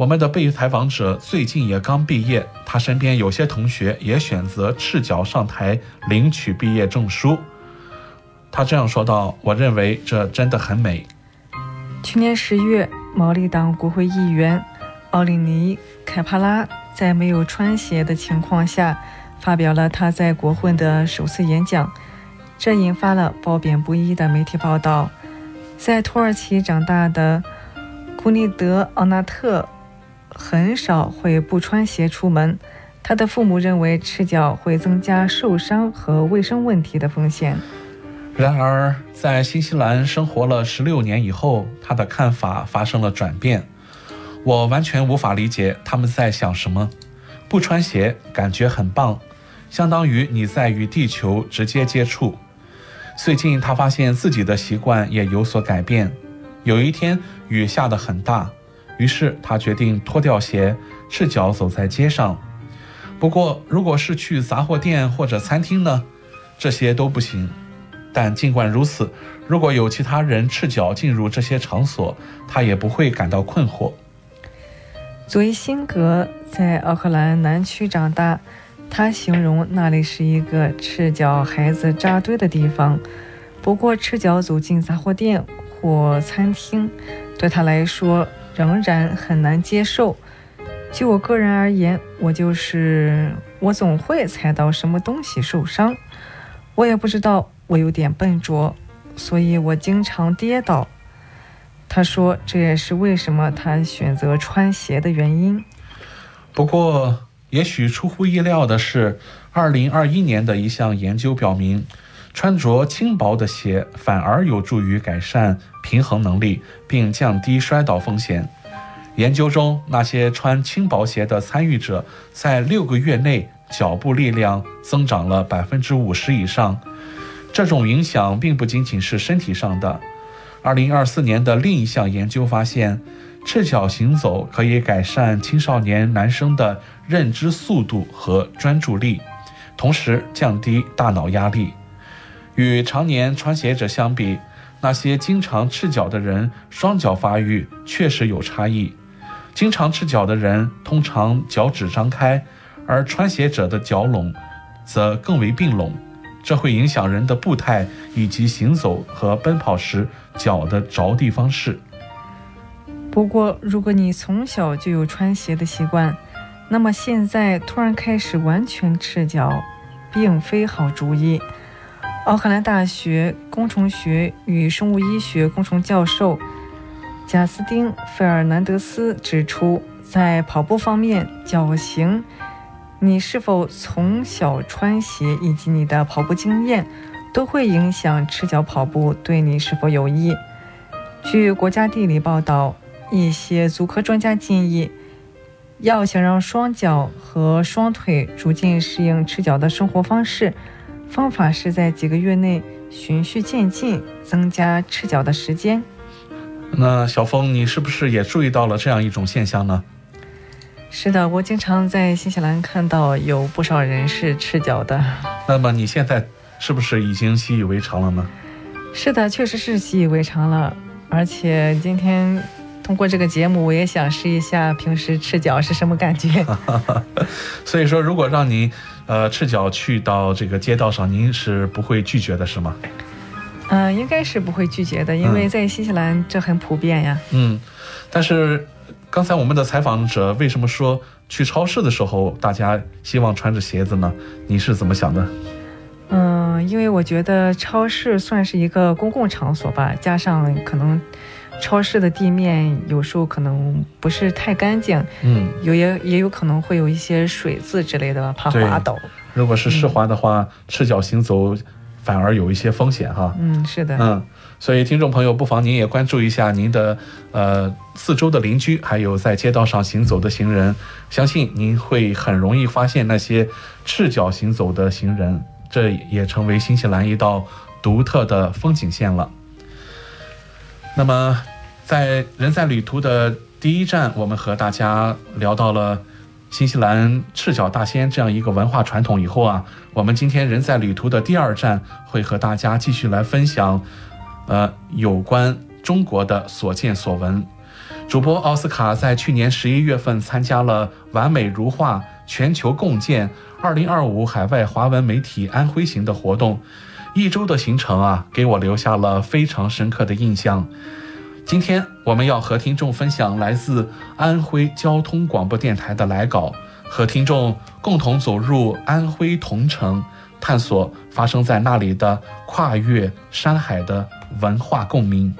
我们的被采访者最近也刚毕业，他身边有些同学也选择赤脚上台领取毕业证书。他这样说道，我认为这真的很美。 去年十月，毛利党国会议员奥利尼·凯帕拉在没有穿鞋的情况下发表了他在国会的首次演讲，这引发了褒贬不一的媒体报道。在土耳其长大的库尼德·奥纳特很少会不穿鞋出门，他的父母认为赤脚会增加受伤和卫生问题的风险。 然而在新西兰生活了十六年以后，他的看法发生了转变。我完全无法理解他们在想什么。不穿鞋感觉很棒，相当于你在与地球直接接触。最近他发现自己的习惯也有所改变。有一天雨下得很大，于是他决定脱掉鞋，赤脚走在街上。不过如果是去杂货店或者餐厅呢，这些都不行。但尽管如此，如果有其他人赤脚进入这些场所，他也不会感到困惑。 佐伊辛格在奥克兰南区长大，他形容那里是一个赤脚孩子扎堆的地方。不过赤脚走进杂货店或餐厅，对他来说仍然很难接受。就我个人而言，我就是我总会踩到什么东西受伤，我也不知道，我有点笨拙，所以我经常跌倒。他说这也是为什么他选择穿鞋的原因。 不过也许出乎意料的是，二零二一年的一项研究表明，穿着轻薄的鞋反而有助于改善平衡能力，并降低摔倒风险。研究中，那些穿轻薄鞋的参与者在六个月内脚步力量增长了百分之五十以上。这种影响并不仅仅是身体上的。二零二四年的另一项研究发现，赤脚行走可以改善青少年男生的认知速度和专注力，同时降低大脑压力。与常年穿鞋者相比，那些经常赤脚的人双脚发育确实有差异。经常赤脚的人通常脚趾张开，而穿鞋者的脚拢则更为并拢，这会影响人的步态以及行走和奔跑时脚的着地方式。 不过如果你从小就有穿鞋的习惯，那么现在突然开始完全赤脚并非好主意。奥克兰大学工程学与生物医学工程教授贾斯汀·费尔南德斯指出，在跑步方面，脚型、你是否从小穿鞋以及你的跑步经验都会影响赤脚跑步对你是否有益。据国家地理报道，一些足科专家建议，要想让双脚和双腿逐渐适应赤脚的生活方式，方法是在几个月内循序渐进增加赤脚的时间。 那小峰，你是不是也注意到了这样一种现象呢？ 是的，我经常在新西兰看到有不少人是赤脚的。 那么你现在是不是已经习以为常了呢？ 是的，确实是习以为常了。而且今天通过这个节目，我也想试一下平时赤脚是什么感觉。 所以说，如果让您呃赤脚去到这个街道上，您是不会拒绝的，是吗？ 嗯、呃，应该是不会拒绝的，因为在新西兰这很普遍呀。 嗯，但是刚才我们的采访者为什么说去超市的时候大家希望穿着鞋子呢？你是怎么想的？ 嗯，因为我觉得超市算是一个公共场所吧，加上可能超市的地面有时候可能不是太干净，嗯，有也也有可能会有一些水渍之类的，怕滑倒。 如果是湿滑的话，嗯、赤脚行走反而有一些风险哈。 嗯，是的。 嗯，所以听众朋友，不妨您也关注一下您的呃四周的邻居，还有在街道上行走的行人，相信您会很容易发现那些赤脚行走的行人，这也成为新西兰一道独特的风景线了。那么在人在旅途的第一站，我们和大家聊到了新西兰赤脚大仙这样一个文化传统以后啊，我们今天人在旅途的第二站会和大家继续来分享呃有关中国的所见所闻。 主播奥斯卡在去年十一月份参加了完美如画全球共建二零二五海外华文媒体安徽行的活动，一周的行程啊，给我留下了非常深刻的印象。今天我们要和听众分享来自安徽交通广播电台的来稿，和听众共同走入安徽桐城，探索发生在那里的跨越山海的文化共鸣。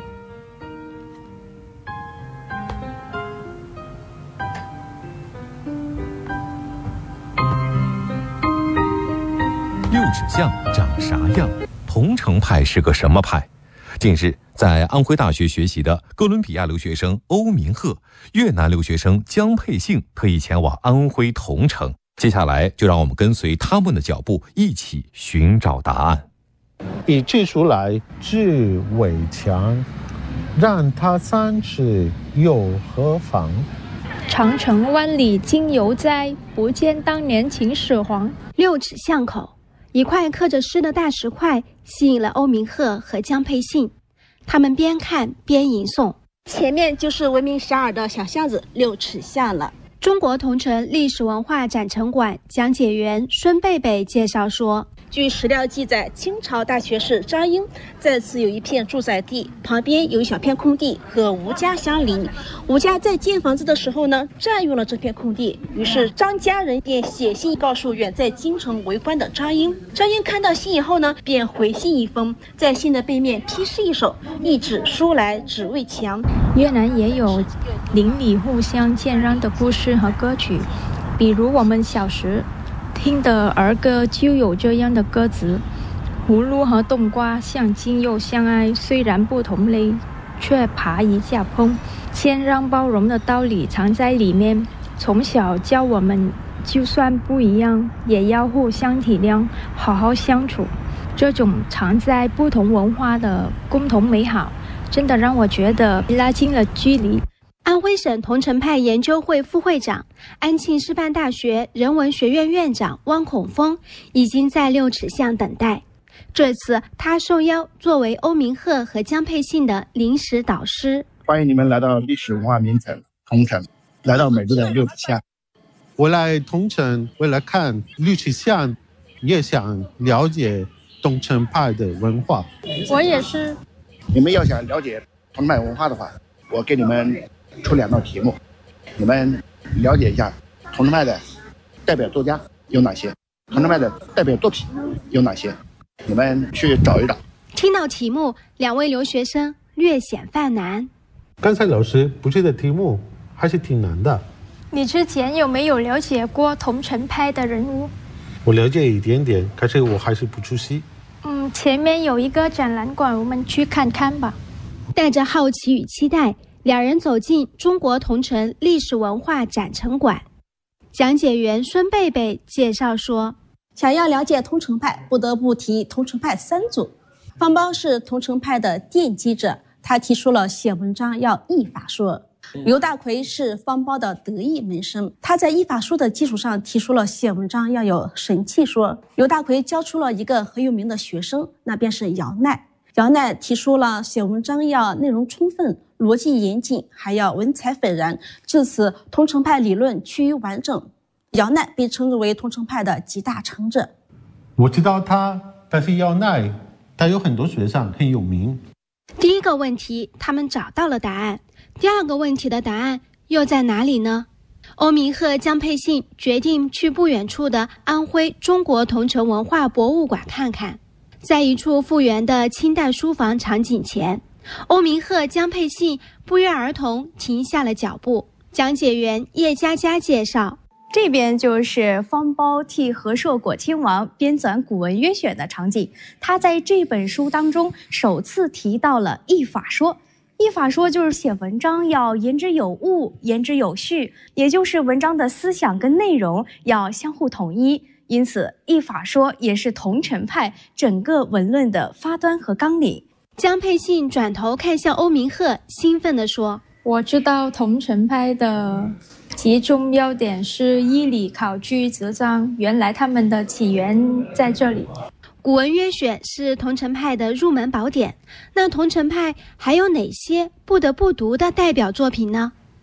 六尺巷长啥样？桐城派是个什么派？近日，在安徽大学学习的哥伦比亚留学生欧明鹤、越南留学生江佩信特意前往安徽桐城。接下来，就让我们跟随他们的脚步，一起寻找答案。 以技术来治伪强，让他三尺又何妨？ 长城万里今犹在，不见当年秦始皇。 六尺巷口，一块刻着诗的大石块吸引了欧明鹤和江佩信，他们边看边吟诵。 前面就是闻名遐迩的小巷子六尺巷了。 中国桐城历史文化展陈馆讲解员孙贝贝介绍说， 据史料记载，清朝大学士张英在此有一片住宅地，旁边有一小片空地和吴家相邻。吴家在建房子的时候呢，占用了这片空地，于是张家人便写信告诉远在京城为官的张英。张英看到信以后呢，便回信一封，在信的背面批示一首“一纸书来只为墙”。 越南也有邻里互相谦让的故事和歌曲，比如我们小时听的儿歌就有这样的歌词：葫芦和冬瓜相亲又相爱，虽然不同类，却爬一架棚。谦让包容的道理藏在里面，从小教我们，就算不一样，也要互相体谅，好好相处。这种藏在不同文化的共同美好，真的让我觉得拉近了距离。 安徽省桐城派研究会副会长、安庆师范大学人文学院院长汪孔峰已经在六尺巷等待。这次他受邀作为欧明鹤和江佩信的临时导师。 欢迎你们来到历史文化名城桐城，来到美丽的六尺巷。 我来桐城，为了看六尺巷，也想了解桐城派的文化。 我也是。 你们要想了解桐城派文化的话，我给你们出两道题目，你们了解一下桐城派的代表作家有哪些，桐城派的代表作品有哪些，你们去找一找。 听到题目，两位留学生略显犯难。 刚才老师布置的题目还是挺难的。 你之前有没有了解过桐城派的人物？ 我了解一点点，可是我还是不熟悉。 嗯，前面有一个展览馆，我们去看看吧。 带着好奇与期待，两人走进中国桐城历史文化展陈馆。讲解员孙贝贝介绍说， 想要了解桐城派，不得不提桐城派三祖。方苞是桐城派的奠基者，他提出了写文章要依法说。刘大奎是方苞的得意门生，他在依法说的基础上提出了写文章要有神气说。刘大奎教出了一个很有名的学生，那便是姚鼐。姚鼐提出了写文章要内容充分，逻辑严谨，还要文采斐然，至此桐城派理论趋于完整。姚鼐被称之为桐城派的集大成者。 我知道他，但是姚鼐他有很多学生很有名。 第一个问题他们找到了答案，第二个问题的答案又在哪里呢？欧明鹤、江佩信决定去不远处的安徽中国桐城文化博物馆看看。在一处复原的清代书房场景前，欧明鹤、江佩信不约而同停下了脚步。讲解员叶佳佳介绍， 这边就是方苞替和硕果亲王编纂《古文约选》的场景。他在这本书当中首次提到了依法说。依法说就是写文章要言之有物，言之有序，也就是文章的思想跟内容要相互统一。因此，依法说也是桐城派整个文论的发端和纲领。 江佩信转头看向欧明鹤，兴奋地说：“ 我知道桐城派的集中要点是依理考据则章，原来他们的起源在这里。” 古文约选是桐城派的入门宝典，那桐城派还有哪些不得不读的代表作品呢？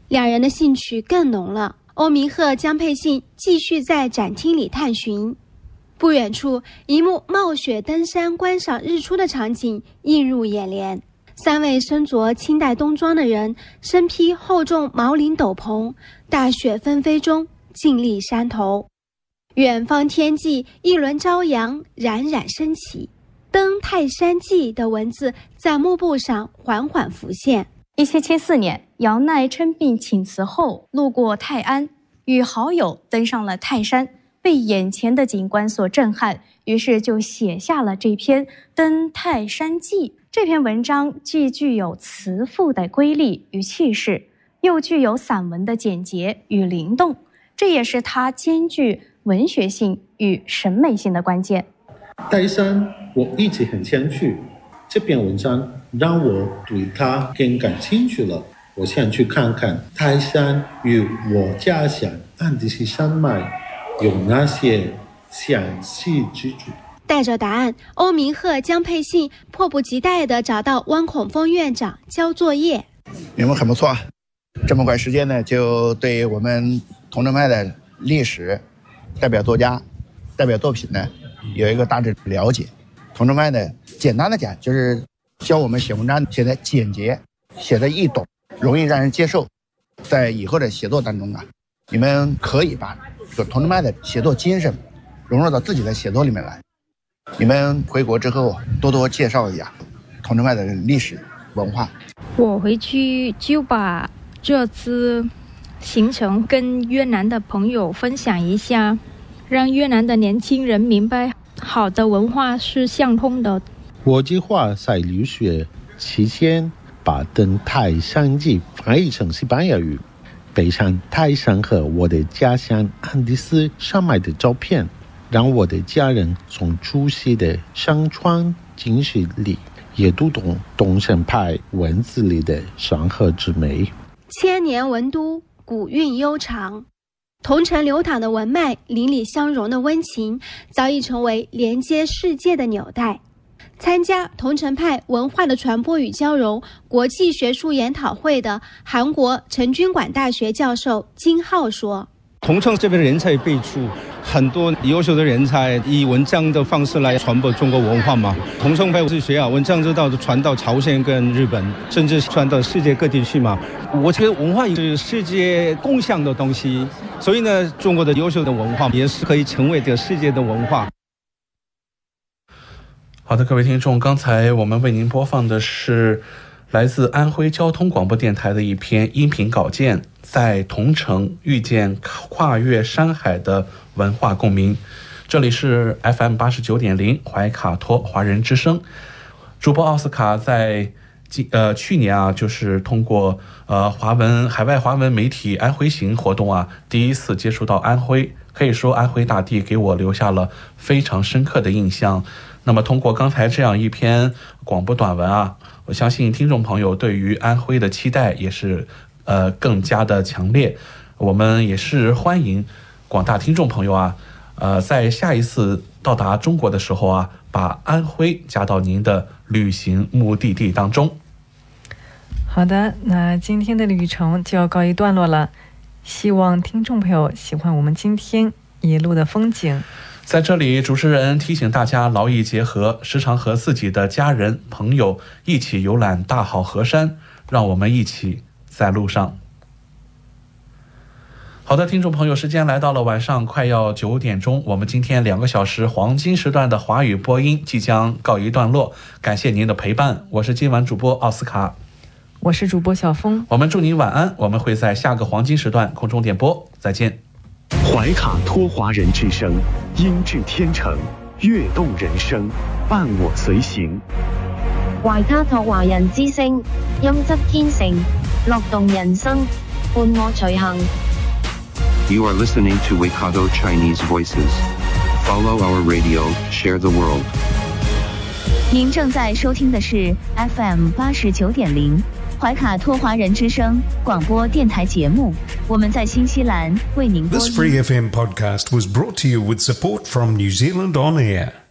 两人的兴趣更浓了。欧明鹤、江佩信继续在展厅里探寻。不远处，一幕冒雪登山观赏日出的场景映入眼帘。三位身着清代冬装的人，身披厚重毛领斗篷，大雪纷飞中静立山头。远方天际，一轮朝阳冉冉升起，登泰山记的文字在幕布上缓缓浮现。 一七七四年，姚鼐称病请辞后，路过泰安，与好友登上了泰山，被眼前的景观所震撼，于是就写下了这篇《登泰山记》。这篇文章既具有词赋的瑰丽与气势，又具有散文的简洁与灵动，这也是它兼具文学性与审美性的关键。 泰山我一直很想去，这篇文章让我对它更感兴趣了。我想去看看泰山与我家乡安第斯山脉有哪些相似之处。 带着答案，欧明鹤、江佩信迫不及待地找到汪孔峰院长交作业。 你们很不错，这么快时间呢，就对我们桐城派的历史、代表作家、代表作品呢，有一个大致了解。桐城派呢，简单的讲，就是教我们写文章写的简洁，写的易懂，容易让人接受。在以后的写作当中啊，你们可以把这个桐城派的写作精神融入到自己的写作里面来。你们回国之后多多介绍一下桐城派的历史文化。 我回去就把这次行程跟越南的朋友分享一下，让越南的年轻人明白好的文化是相通的。 我计划在留学期间把《登泰山记》翻译成西班牙语，背上泰山和我的家乡安第斯山脉的照片，让我的家人从熟悉的山川景识里也读懂桐城派文字里的山河之美。 千年文都，古韵悠长，桐城流淌的文脉，邻里相融的温情，早已成为连接世界的纽带。参加桐城派文化的传播与交融国际学术研讨会的韩国成均馆大学教授金浩说， 桐城这边人才辈出，很多优秀的人才以文章的方式来传播中国文化嘛。桐城派是学啊，文章之道传到朝鲜跟日本，甚至传到世界各地去嘛。我觉得文化是世界共享的东西，所以呢，中国的优秀的文化也是可以成为这个世界的文化。 好的，各位听众，刚才我们为您播放的是来自安徽交通广播电台的一篇音频稿件，在桐城遇见跨越山海的文化共鸣。这里是 F M 八十九点零怀卡托华人之声，主播奥斯卡在呃去年啊，就是通过呃华文海外华文媒体安徽行活动啊，第一次接触到安徽，可以说安徽大地给我留下了非常深刻的印象。那么通过刚才这样一篇广播短文啊，我相信听众朋友对于安徽的期待也是呃更加的强烈。我们也是欢迎广大听众朋友啊，呃在下一次到达中国的时候啊，把安徽加到您的旅行目的地当中。 好的，那今天的旅程就要告一段落了，希望听众朋友喜欢我们今天一路的风景。 在这里，主持人提醒大家劳逸结合，时常和自己的家人朋友一起游览大好河山，让我们一起在路上。好的，听众朋友，时间来到了晚上快要九点钟，我们今天两个小时黄金时段的华语播音即将告一段落，感谢您的陪伴，我是今晚主播奥斯卡， 我是主播小峰， 我们祝您晚安，我们会在下个黄金时段空中点播，再见。 怀卡托华人之声，音质天成，悦动人生，伴我随行。 懷卡托華人之聲，音質天成，樂動人生，伴我隨行。 You are listening to Waikato Chinese Voices. Follow our radio, share the world. 您正在收听的是 F M 八十九点零怀卡托华人之声广播电台节目，我们在新西兰为您播音。 This Free F M podcast was brought to you with support from New Zealand On Air.